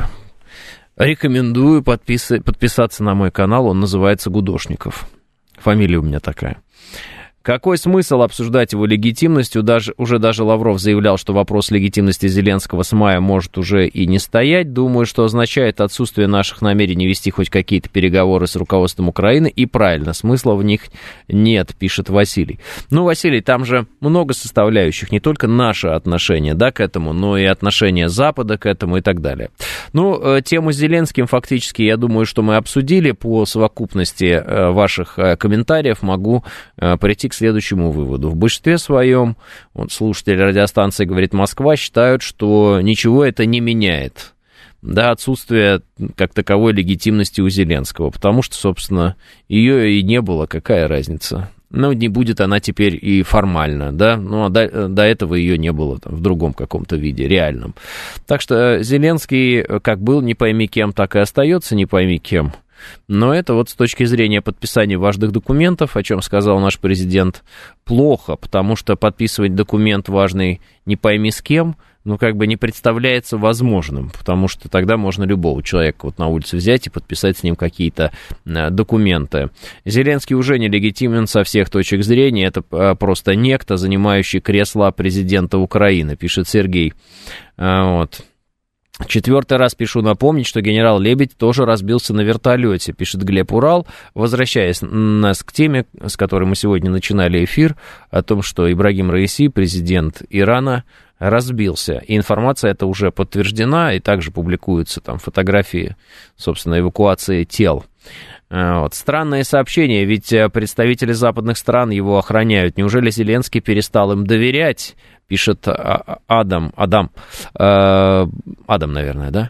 Speaker 2: рекомендую подпис- подписаться на мой канал, он называется «Гудошников». Фамилия у меня такая. Какой смысл обсуждать его легитимностью? Даже, уже даже Лавров заявлял, что вопрос легитимности Зеленского с мая может уже и не стоять. Думаю, что означает отсутствие наших намерений вести хоть какие-то переговоры с руководством Украины. И правильно, смысла в них нет, пишет Василий. Ну, Василий, там же много составляющих, не только наше отношение, да, к этому, но и отношение Запада к этому и так далее. Ну, тему с Зеленским фактически, я думаю, что мы обсудили. По совокупности ваших комментариев могу прийти к следующему выводу. В большинстве своем, вот слушатели радиостанции «Говорит Москва» считают, что ничего это не меняет. Да, отсутствие как таковой легитимности у Зеленского, потому что, собственно, ее и не было, какая разница. Ну, не будет она теперь и формально, да, ну, а до, до этого ее не было там, в другом каком-то виде, реальном. Так что Зеленский как был не пойми кем, так и остается не пойми кем. Но это вот с точки зрения подписания важных документов, о чем сказал наш президент, плохо, потому что подписывать документ важный не пойми с кем, ну, как бы не представляется возможным, потому что тогда можно любого человека вот на улице взять и подписать с ним какие-то документы. Зеленский уже нелегитимен со всех точек зрения, это просто некто, занимающий кресло президента Украины, пишет Сергей. Вот. Четвертый раз пишу напомнить, что генерал Лебедь тоже разбился на вертолете, пишет Глеб Урал, возвращаясь нас к теме, с которой мы сегодня начинали эфир, о том, что Ибрагим Раиси, президент Ирана, разбился. И информация эта уже подтверждена, и также публикуются там фотографии, собственно, эвакуации тел. Вот. Странное сообщение, ведь представители западных стран его охраняют. Неужели Зеленский перестал им доверять? Пишет Адам, Адам, э, Адам, наверное, да?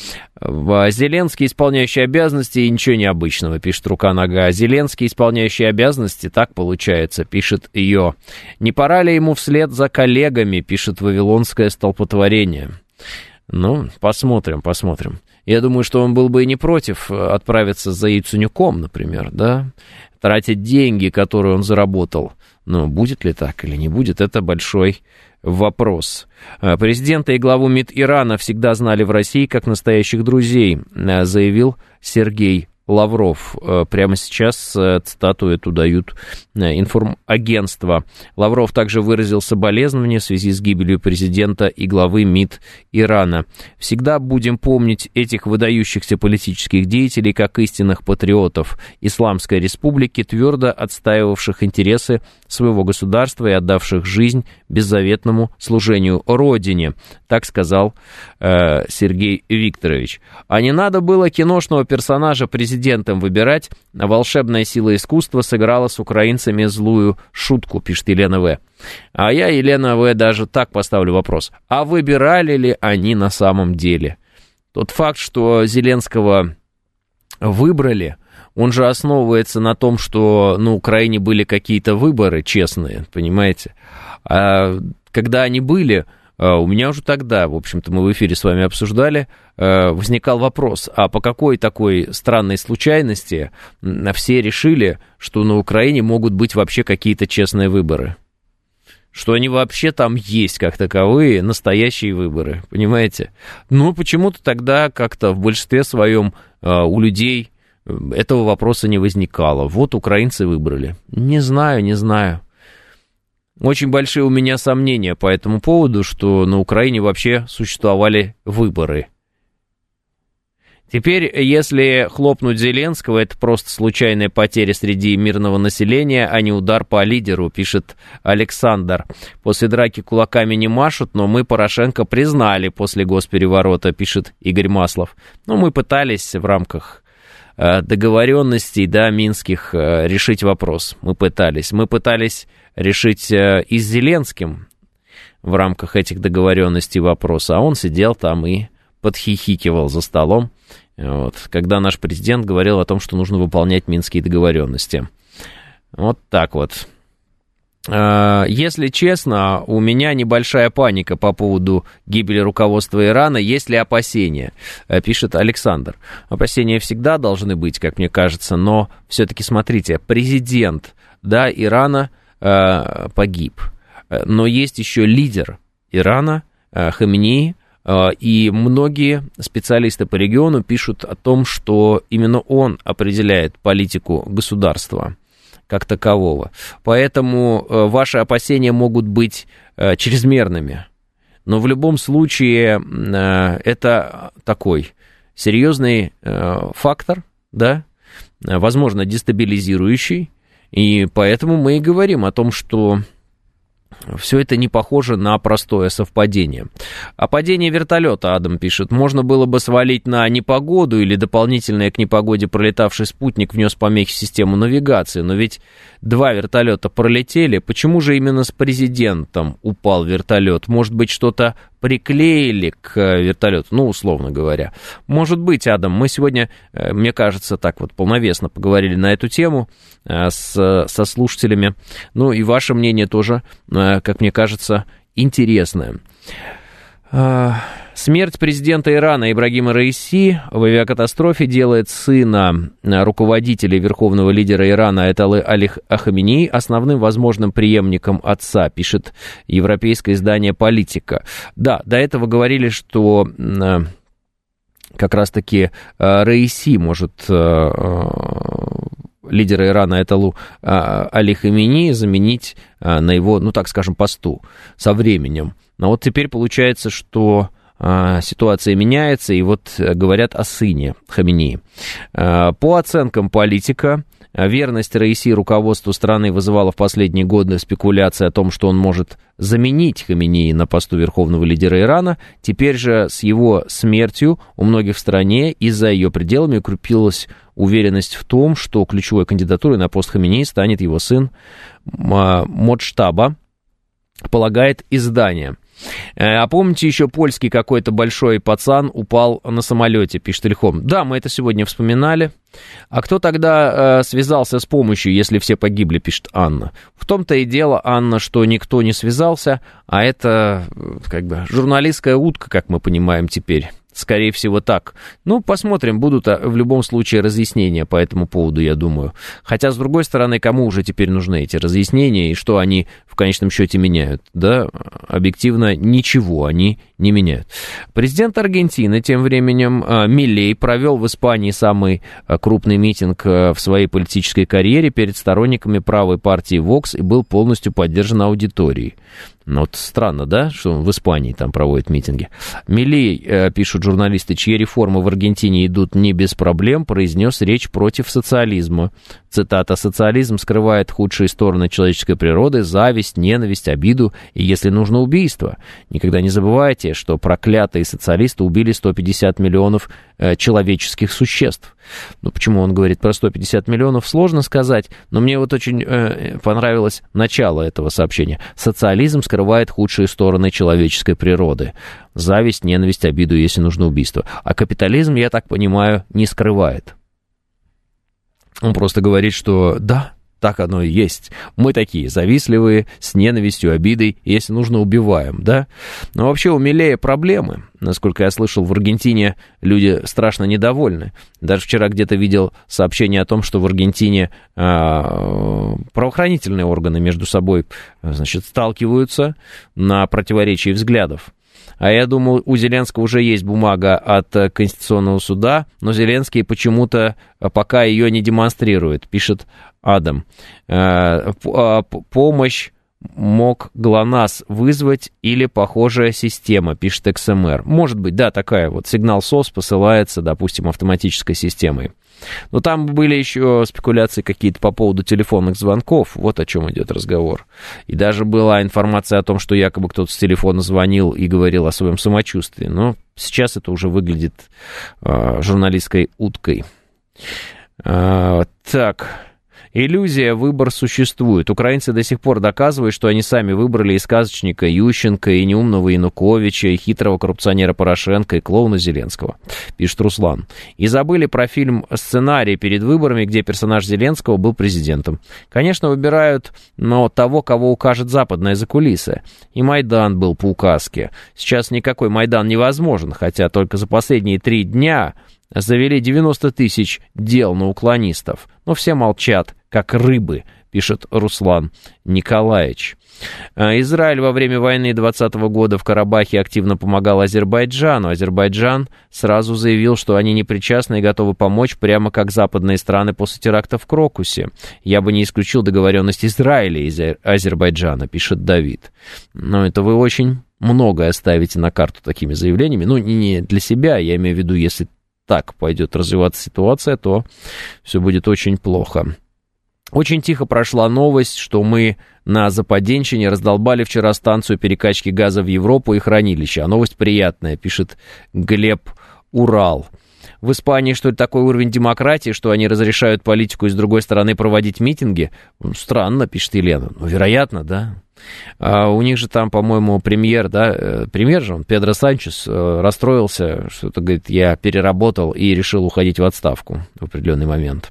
Speaker 2: Зеленский, исполняющий обязанности, и ничего необычного, пишет Рука-Нога. Зеленский, исполняющий обязанности, так получается, пишет ее. Не пора ли ему вслед за коллегами, пишет Вавилонское столпотворение. Ну, посмотрим, посмотрим. Я думаю, что он был бы и не против отправиться за Яценюком, например, да, тратить деньги, которые он заработал. Но будет ли так или не будет, это большой вопрос. Президента и главу МИД Ирана всегда знали в России как настоящих друзей, заявил Сергей Лавров. Прямо сейчас цитату эту дают информагентства. Лавров также выразил соболезнования в связи с гибелью президента и главы МИД Ирана. Всегда будем помнить этих выдающихся политических деятелей как истинных патриотов Исламской Республики, твердо отстаивавших интересы своего государства и отдавших жизнь беззаветному служению Родине. Так сказал э, Сергей Викторович. А не надо было киношного персонажа президентом выбирать, а волшебная сила искусства сыграла с украинцами злую шутку, пишет Елена В. А я, Елена В, даже так поставлю вопрос. А выбирали ли они на самом деле? Тот факт, что Зеленского выбрали, он же основывается на том, что на Украине были какие-то выборы честные, понимаете? А когда они были, у меня уже тогда, в общем-то, мы в эфире с вами обсуждали, возникал вопрос, а по какой такой странной случайности все решили, что на Украине могут быть вообще какие-то честные выборы? что они вообще там есть, как таковые, настоящие выборы, понимаете? Ну, почему-то тогда как-то в большинстве своем э, у людей этого вопроса не возникало. Вот украинцы выбрали. Не знаю, не знаю. Очень большие у меня сомнения по этому поводу, что на Украине вообще существовали выборы. Теперь, если хлопнуть Зеленского, это просто случайная потеря среди мирного населения, а не удар по лидеру, пишет Александр. После драки кулаками не машут, но мы Порошенко признали после госпереворота, пишет Игорь Маслов. Ну, мы пытались в рамках договоренностей, да, минских, решить вопрос. Мы пытались. Мы пытались решить и с Зеленским в рамках этих договоренностей вопрос, а он сидел там и подхихикивал за столом, вот, когда наш президент говорил о том, что нужно выполнять минские договоренности. Вот так вот. Если честно, у меня небольшая паника по поводу гибели руководства Ирана. Есть ли опасения? Пишет Александр. Опасения всегда должны быть, как мне кажется, но все-таки смотрите, президент, да, Ирана э, погиб, но есть еще лидер Ирана, э, Хаменеи, э, и многие специалисты по региону пишут о том, что именно он определяет политику государства как такового. Поэтому э, ваши опасения могут быть э, чрезмерными. Но в любом случае э, это такой серьезный э, фактор, да, возможно, дестабилизирующий. И поэтому мы и говорим о том, что все это не похоже на простое совпадение. А падение вертолета, Адам пишет, можно было бы свалить на непогоду или дополнительное к непогоде пролетавший спутник внес помехи в систему навигации. Но ведь два вертолета пролетели. Почему же именно с президентом упал вертолет? Может быть, что-то приклеили к вертолету? Ну, условно говоря. Может быть, Адам, мы сегодня, мне кажется, так вот полновесно поговорили на эту тему с, со слушателями. Ну, и ваше мнение тоже, как мне кажется, интересное. Смерть президента Ирана Ибрагима Раиси в авиакатастрофе делает сына руководителя и верховного лидера Ирана Аятоллы Али Хаменеи основным возможным преемником отца, пишет европейское издание «Политика». Да, до этого говорили, что как раз-таки Раиси может лидера Ирана Аятоллу Али Хаменеи заменить на его, ну так скажем, посту со временем. Но вот теперь получается, что ситуация меняется, и вот говорят о сыне Хаменеи. По оценкам «Политика», верность Раиси руководству страны вызывала в последние годы спекуляции о том, что он может заменить Хаменеи на посту верховного лидера Ирана. Теперь же с его смертью у многих в стране и за ее пределами укрепилась уверенность в том, что ключевой кандидатурой на пост Хаменеи станет его сын Моджтаба, полагает издание. А помните, еще польский какой-то большой пацан упал на самолете, пишет Ильхом. Да, мы это сегодня вспоминали. А кто тогда э, связался с помощью, если все погибли, пишет Анна. В том-то и дело, Анна, что никто не связался, а это как бы журналистская утка, как мы понимаем теперь. Скорее всего, так. Ну, посмотрим, будут в любом случае разъяснения по этому поводу, я думаю. Хотя, с другой стороны, кому уже теперь нужны эти разъяснения и что они в конечном счете меняют? Да, объективно, ничего они не меняют. Президент Аргентины, тем временем, Милей, провел в Испании самый крупный митинг в своей политической карьере перед сторонниками правой партии Vox и был полностью поддержан аудиторией. Ну, вот странно, да, что он в Испании там проводит митинги. Милей, э, пишут журналисты, чьи реформы в Аргентине идут не без проблем, произнес речь против социализма. Цитата: «Социализм скрывает худшие стороны человеческой природы, зависть, ненависть, обиду и, если нужно, убийство. Никогда не забывайте, что проклятые социалисты убили сто пятьдесят миллионов э, человеческих существ». Ну, почему он говорит про сто пятьдесят миллионов, сложно сказать, но мне вот очень э, понравилось начало этого сообщения. «Социализм скрывает худшие стороны человеческой природы. Зависть, ненависть, обиду, если нужно, убийство. А капитализм, я так понимаю, не скрывает». Он просто говорит, что да, так оно и есть. Мы такие завистливые, с ненавистью, обидой, если нужно, убиваем, да? Но вообще умилее проблемы. Насколько я слышал, в Аргентине люди страшно недовольны. Даже вчера где-то видел сообщение о том, что в Аргентине э, правоохранительные органы между собой, значит, сталкиваются на противоречии взглядов. А я думал, у Зеленского уже есть бумага от Конституционного суда, но Зеленский почему-то пока ее не демонстрирует, пишет Адам. Помощь мог ГЛОНАСС вызвать или похожая система, пишет икс эм эр. Может быть, да, такая вот. Сигнал СОС посылается, допустим, автоматической системой. Но там были еще спекуляции какие-то по поводу телефонных звонков. Вот о чем идет разговор. И даже была информация о том, что якобы кто-то с телефона звонил и говорил о своем самочувствии. Но сейчас это уже выглядит э, журналистской уткой. Э, так... Иллюзия, выбор существует. Украинцы до сих пор доказывают, что они сами выбрали и сказочника Ющенко, и неумного Януковича, и хитрого коррупционера Порошенко, и клоуна Зеленского, пишет Руслан. И забыли про фильм «Сценарий» перед выборами, где персонаж Зеленского был президентом. Конечно, выбирают, но того, кого укажет западная закулисье. И Майдан был по указке. Сейчас никакой Майдан невозможен, хотя только за последние три дня... завели девяносто тысяч дел на уклонистов. Но все молчат, как рыбы, пишет Руслан Николаевич. Израиль во время войны двадцатого года в Карабахе активно помогал Азербайджану. Азербайджан сразу заявил, что они не причастны и готовы помочь, прямо как западные страны после теракта в Крокусе. Я бы не исключил договоренность Израиля и Азербайджана, пишет Давид. Но это вы очень многое ставите на карту такими заявлениями. Ну, не для себя, я имею в виду, если так пойдет развиваться ситуация, то все будет очень плохо. Очень тихо прошла новость, что мы на Западенщине раздолбали вчера станцию перекачки газа в Европу и хранилище. А новость приятная, пишет Глеб Урал. В Испании, что ли, такой уровень демократии, что они разрешают политику и с другой стороны проводить митинги? Странно, пишет Елена. Ну, вероятно, да. А у них же там, по-моему, премьер, да, премьер же он, Педро Санчес, расстроился, что-то, говорит, я переработал и решил уходить в отставку в определенный момент.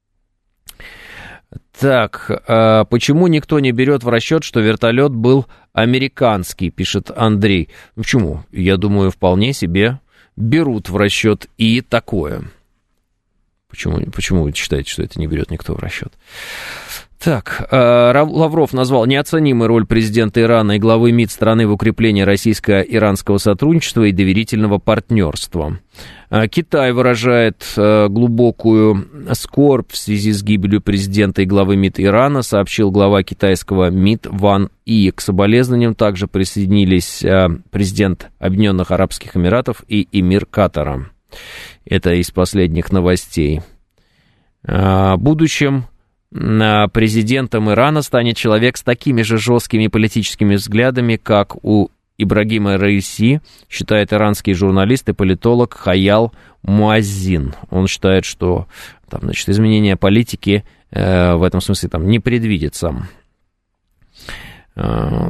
Speaker 2: Так, а почему никто не берет в расчет, что вертолет был американский, пишет Андрей. Почему? Я думаю, вполне себе берут в расчет и такое. Почему, почему вы считаете, что это не берет никто в расчет? Так, Лавров назвал неоценимой роль президента Ирана и главы МИД страны в укреплении российско-иранского сотрудничества и доверительного партнерства. Китай выражает глубокую скорбь в связи с гибелью президента и главы МИД Ирана, сообщил глава китайского МИД Ван И. К соболезнованиям также присоединились президент Объединенных Арабских Эмиратов и эмир Катара. Это из последних новостей. Будущим президентом Ирана станет человек с такими же жесткими политическими взглядами, как у Ибрагима Раиси, считает иранский журналист и политолог Хаял Муаззин. Он считает, что там, значит, изменение политики э, в этом смысле там, не предвидится. Вот.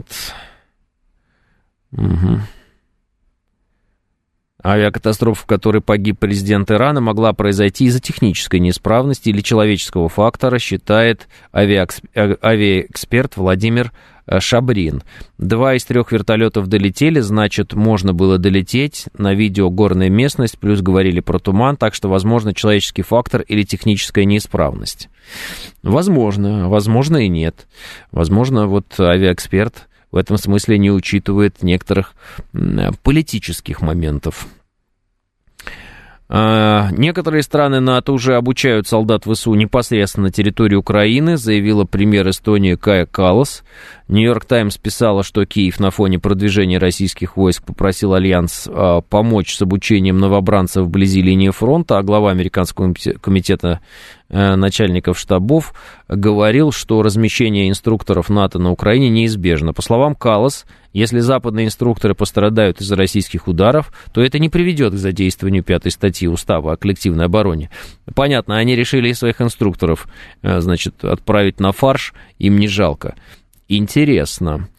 Speaker 2: Угу. Авиакатастрофа, в которой погиб президент Ирана, могла произойти из-за технической неисправности или человеческого фактора, считает авиаэксперт Владимир Шабрин. Два из трех вертолетов долетели, значит, можно было долететь. На видео горная местность, плюс говорили про туман, так что, возможно, человеческий фактор или техническая неисправность. Возможно, возможно и нет. Возможно, вот авиаэксперт в этом смысле не учитывает некоторых политических моментов. Некоторые страны НАТО уже обучают солдат ВСУ непосредственно на территории Украины, заявила премьер Эстонии Кая Каллас. Нью-Йорк Таймс писала, что Киев на фоне продвижения российских войск попросил Альянс помочь с обучением новобранцев вблизи линии фронта, а глава Американского комитета начальников штабов говорил, что размещение инструкторов НАТО на Украине неизбежно. По словам Каллас, если западные инструкторы пострадают из-за российских ударов, то это не приведет к задействованию пятой статьи Устава о коллективной обороне. Понятно, они решили своих инструкторов, значит, отправить на фарш, им не жалко. Интересно.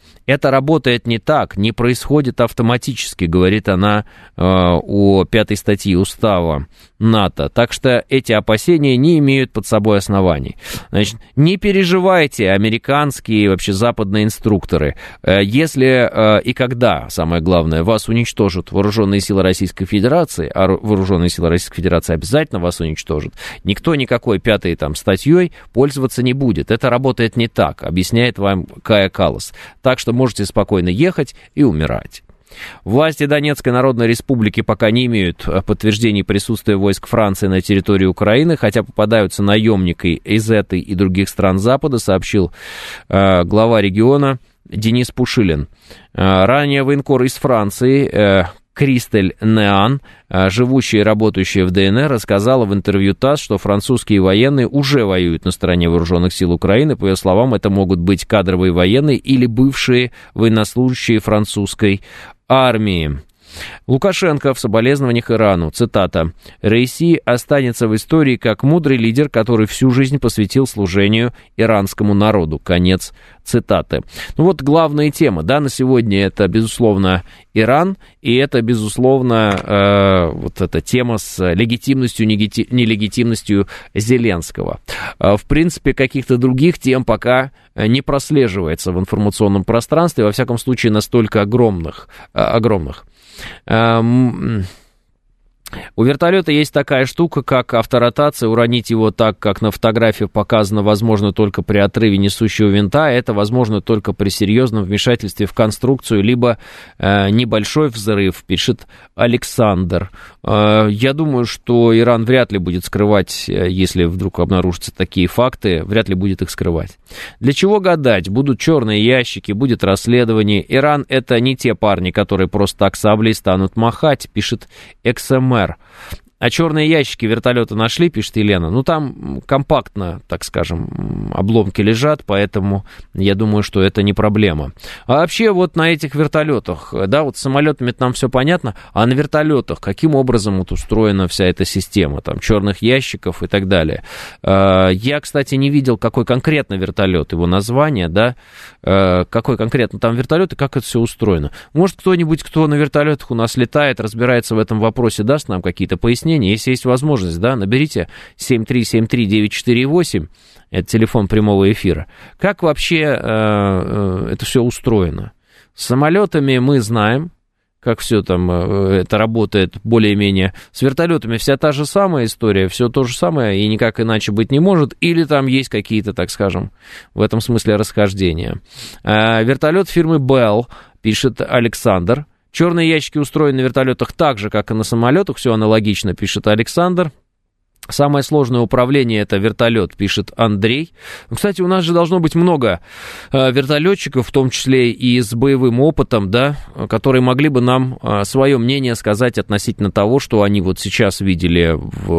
Speaker 2: Это работает не так, не происходит автоматически, говорит она э, о пятой статье устава НАТО. Так что эти опасения не имеют под собой оснований. Значит, не переживайте, американские и вообще западные инструкторы. Э, если э, и когда, самое главное, вас уничтожат вооруженные силы Российской Федерации, а вооруженные силы Российской Федерации обязательно вас уничтожат, никто никакой пятой там статьей пользоваться не будет. Это работает не так, объясняет вам Кая Каллас. Так что можете спокойно ехать и умирать. Власти Донецкой Народной Республики пока не имеют подтверждений присутствия войск Франции на территории Украины, хотя попадаются наемники из этой и других стран Запада, сообщил э, глава региона Денис Пушилин. Э, ранее военкор из Франции э, Кристель Неан, живущая и работающая в ДНР, рассказала в интервью ТАСС, что французские военные уже воюют на стороне вооруженных сил Украины. По ее словам, это могут быть кадровые военные или бывшие военнослужащие французской армии. Лукашенко в соболезнованиях Ирану, цитата, «Раиси останется в истории как мудрый лидер, который всю жизнь посвятил служению иранскому народу». Конец цитаты. Ну вот главная тема, да, на сегодня это, безусловно, Иран, и это, безусловно, э, вот эта тема с легитимностью, нелегитимностью Зеленского. В принципе, каких-то других тем пока не прослеживается в информационном пространстве, во всяком случае, настолько огромных, огромных. У вертолета есть такая штука, как авторотация. Уронить его так, как на фотографиях показано, возможно только при отрыве несущего винта. Это возможно только при серьезном вмешательстве в конструкцию, либо э, небольшой взрыв, пишет Александр. Э, я думаю, что Иран вряд ли будет скрывать, если вдруг обнаружатся такие факты, вряд ли будет их скрывать. Для чего гадать? Будут черные ящики, будет расследование. Иран — это не те парни, которые просто так саблей станут махать, пишет икс эм эр. А черные ящики вертолета нашли, пишет Елена. Ну, там компактно, так скажем, обломки лежат, поэтому я думаю, что это не проблема. А вообще вот на этих вертолетах, да, вот с самолетами нам все понятно, а на вертолетах каким образом вот устроена вся эта система, там, черных ящиков и так далее. Я, кстати, не видел, какой конкретно вертолет, его название, да, какой конкретно там вертолет и как это все устроено. Может, кто-нибудь, кто на вертолетах у нас летает, разбирается в этом вопросе, даст нам какие-то пояснения. Если есть возможность, да, наберите семь три семь три девять четыре восемь, это телефон прямого эфира. Как вообще э, э, это все устроено? С самолетами мы знаем, как все там э, это работает более-менее. С вертолетами вся та же самая история, все то же самое, и никак иначе быть не может. Или там есть какие-то, так скажем, в этом смысле расхождения. Э, вертолет фирмы Bell, пишет Александр. Черные ящики устроены на вертолетах так же, как и на самолетах, все аналогично, пишет Александр. Самое сложное управление — это вертолет, пишет Андрей. Кстати, у нас же должно быть много э, вертолетчиков, в том числе и с боевым опытом, да, которые могли бы нам э, свое мнение сказать относительно того, что они вот сейчас видели,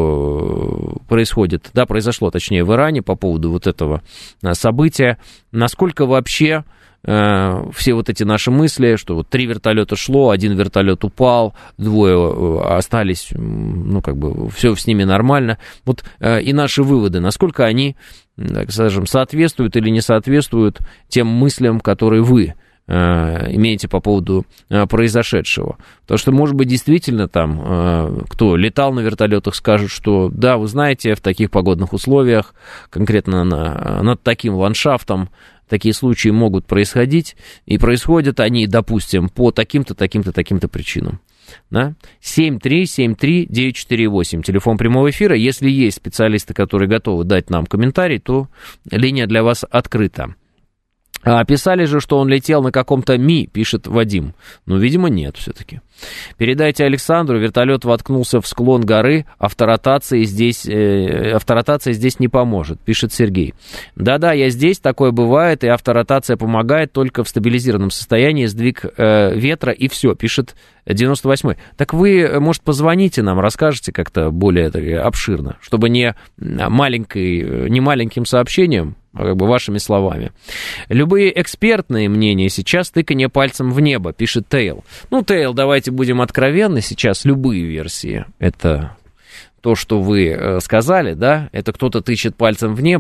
Speaker 2: в, происходит, да, произошло, точнее, в Иране по поводу вот этого э, события. Насколько вообще все вот эти наши мысли, что вот три вертолета шло, один вертолет упал, двое остались, ну, как бы, все с ними нормально. Вот и наши выводы, насколько они, так скажем, соответствуют или не соответствуют тем мыслям, которые вы имеете по поводу произошедшего. Потому что, может быть, действительно там, кто летал на вертолетах, скажут, что да, вы знаете, в таких погодных условиях, конкретно на, над таким ландшафтом, такие случаи могут происходить, и происходят они, допустим, по таким-то, таким-то, таким-то причинам. Да? семь три семь три девять четыре восемь, телефон прямого эфира. Если есть специалисты, которые готовы дать нам комментарий, то линия для вас открыта. Писали же, что он летел на каком-то Ми, пишет Вадим. Ну, видимо, нет все-таки. Передайте Александру, вертолет воткнулся в склон горы, авторотация здесь, э, авторотация здесь не поможет, пишет Сергей. Да-да, я здесь, такое бывает, и авторотация помогает только в стабилизированном состоянии, сдвиг э, ветра и все, пишет девяносто восьмой. Так вы, может, позвоните нам, расскажете как-то более так, обширно, чтобы не, маленькой, не маленьким сообщением, а как бы вашими словами. Любые экспертные мнения сейчас тыканье пальцем в небо, пишет Тейл. Ну, Тейл, давайте будем откровенны, сейчас любые версии, это то, что вы сказали, да, это кто-то тычет пальцем в небо.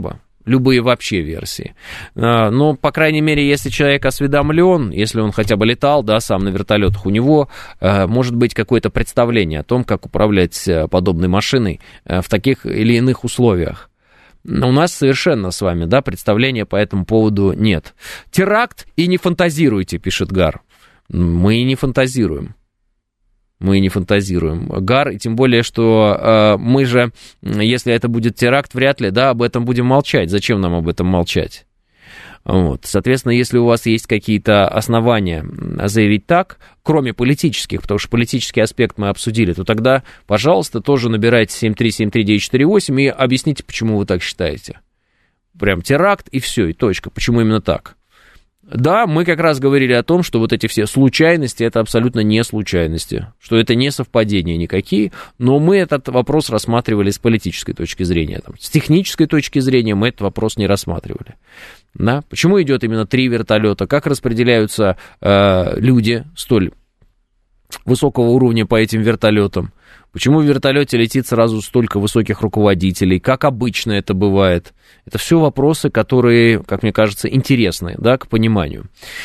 Speaker 2: любые вообще версии. Но, по крайней мере, если человек осведомлен, если он хотя бы летал, да, сам на вертолетах, у него может быть какое-то представление о том, как управлять подобной машиной в таких или иных условиях. У нас совершенно с вами, да, представления по этому поводу нет. Теракт и не фантазируйте, пишет Гар. Мы и не фантазируем. Мы не фантазируем. Гар, и тем более, что э, мы же, если это будет теракт, вряд ли, да, об этом будем молчать. Зачем нам об этом молчать? Вот. Соответственно, если у вас есть какие-то основания заявить так, кроме политических, потому что политический аспект мы обсудили, то тогда, пожалуйста, тоже набирайте семь три семь три девять четыре восемь и объясните, почему вы так считаете. Прям теракт и все, и точка. Почему именно так? Да, мы как раз говорили о том, что вот эти все случайности, это абсолютно не случайности, что это не совпадения никакие, но мы этот вопрос рассматривали с политической точки зрения. Там, с технической точки зрения мы этот вопрос не рассматривали. Да? Почему идет именно три вертолета, как распределяются э, люди столь высокого уровня по этим вертолетам, почему в вертолете летит сразу столько высоких руководителей, как обычно это бывает. Это все вопросы, которые, как мне кажется, интересны, да, к пониманию.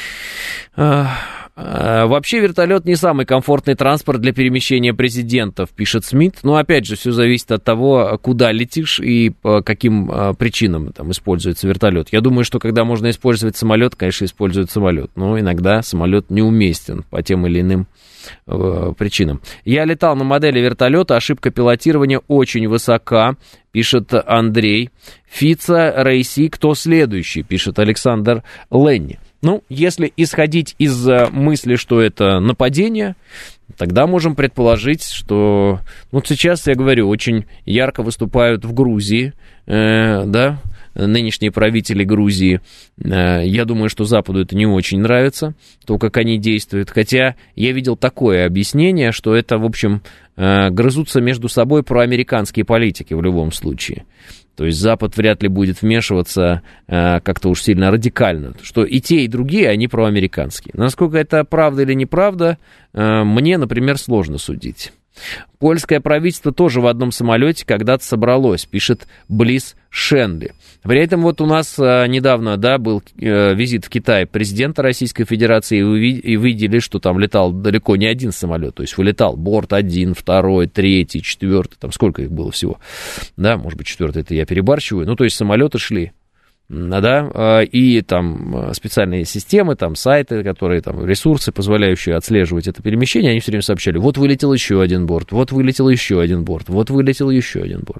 Speaker 2: Вообще вертолет не самый комфортный транспорт для перемещения президентов, пишет Смит. Но опять же, все зависит от того, куда летишь и по каким причинам там используется вертолет. Я думаю, что когда можно использовать самолет, конечно, используют самолет. Но иногда самолет неуместен по тем или иным причинам. Я летал на модели вертолета, ошибка пилотирования очень высока, пишет Андрей. Фица, Рейси, кто следующий, пишет Александр Ленни. Ну, если исходить из мысли, что это нападение, тогда можем предположить, что... Вот сейчас, я говорю, очень ярко выступают в Грузии, э, да, нынешние правители Грузии. Э, я думаю, что Западу это не очень нравится, то, как они действуют. Хотя я видел такое объяснение, что это, в общем, э, грызутся между собой проамериканские политики в любом случае. То есть Запад вряд ли будет вмешиваться э, как-то уж сильно радикально. Что и те, и другие, они проамериканские. Насколько это правда или неправда, э, мне, например, сложно судить. Польское правительство тоже в одном самолете когда-то собралось, пишет Близ Шенли. При этом вот у нас а, недавно, да, был э, визит в Китай президента Российской Федерации, и вы, и вы видели, что там летал далеко не один самолет, то есть вылетал борт один, второй, третий, четвертый, там сколько их было всего, да, может быть, четвертый, это я перебарщиваю, ну, то есть самолеты шли. Да, и там специальные системы, там сайты, которые, там ресурсы, позволяющие отслеживать это перемещение, они все время сообщали, вот вылетел еще один борт, вот вылетел еще один борт, вот вылетел еще один борт.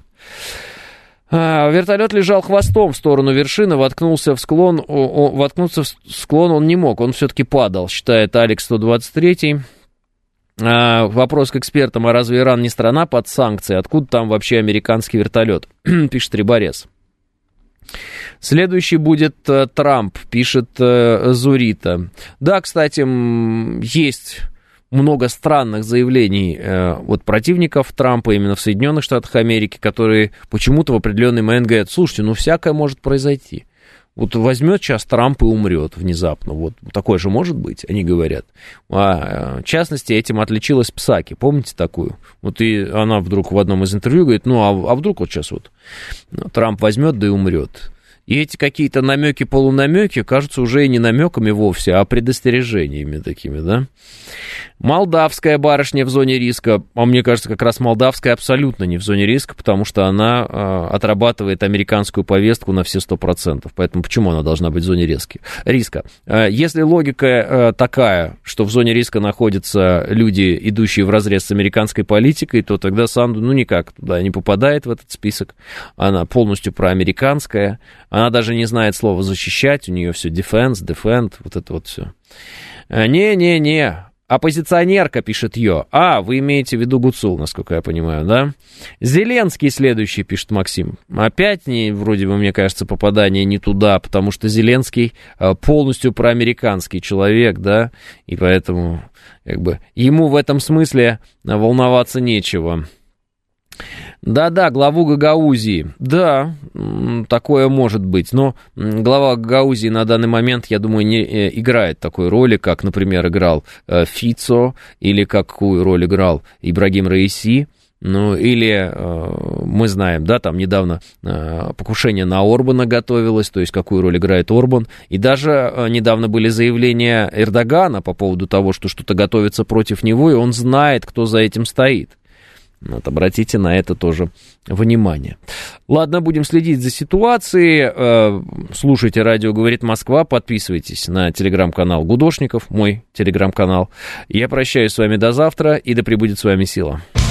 Speaker 2: А, вертолет лежал хвостом в сторону вершины, воткнулся в склон, о, о, воткнуться в склон он не мог, он все-таки падал, считает Алекс сто двадцать три. А, вопрос к экспертам, а разве Иран не страна под санкции? Откуда там вообще американский вертолет? Пишет Риборез. Следующий будет э, Трамп, пишет э, Зурита. Да, кстати, есть много странных заявлений э, от противников Трампа именно в Соединенных Штатах Америки, которые почему-то в определенный момент говорят, слушайте, ну всякое может произойти. Вот возьмет сейчас Трамп и умрет внезапно. Вот такое же может быть, они говорят. А, в частности, этим отличилась Псаки. Помните такую? Вот и она вдруг в одном из интервью говорит, ну а, а вдруг вот сейчас вот Трамп возьмет да и умрет. И эти какие-то намеки, полунамеки кажутся уже и не намеками вовсе, а предостережениями такими, да? Молдавская барышня в зоне риска, а мне кажется, как раз молдавская абсолютно не в зоне риска, потому что она э, отрабатывает американскую повестку на все сто процентов, поэтому почему она должна быть в зоне риска? риска? Э, если логика э, такая, что в зоне риска находятся люди, идущие вразрез с американской политикой, то тогда Санду, ну, никак туда не попадает в этот список, она полностью проамериканская, она даже не знает слова «защищать», у нее все defense, defend, вот это вот все. Не-не-не, оппозиционерка, пишет Йо. А, вы имеете в виду Гуцул, насколько я понимаю, да? Зеленский следующий, пишет Максим. Опять, не, вроде бы, мне кажется, попадание не туда, потому что Зеленский полностью проамериканский человек, да, и поэтому, как бы, ему в этом смысле волноваться нечего. Да-да, главу Гагаузии. Да, такое может быть. Но глава Гагаузии на данный момент, я думаю, не играет такой роли, как, например, играл Фицо или какую роль играл Ибрагим Раиси. Ну, или э, мы знаем, да, там недавно э, покушение на Орбана готовилось, то есть какую роль играет Орбан. И даже э, недавно были заявления Эрдогана по поводу того, что что-то готовится против него, и он знает, кто за этим стоит. Вот, обратите на это тоже внимание. Ладно, будем следить за ситуацией. Слушайте «Радио говорит Москва», подписывайтесь на телеграм-канал Гудошников, мой телеграм-канал. Я прощаюсь с вами до завтра, и да пребудет с вами сила.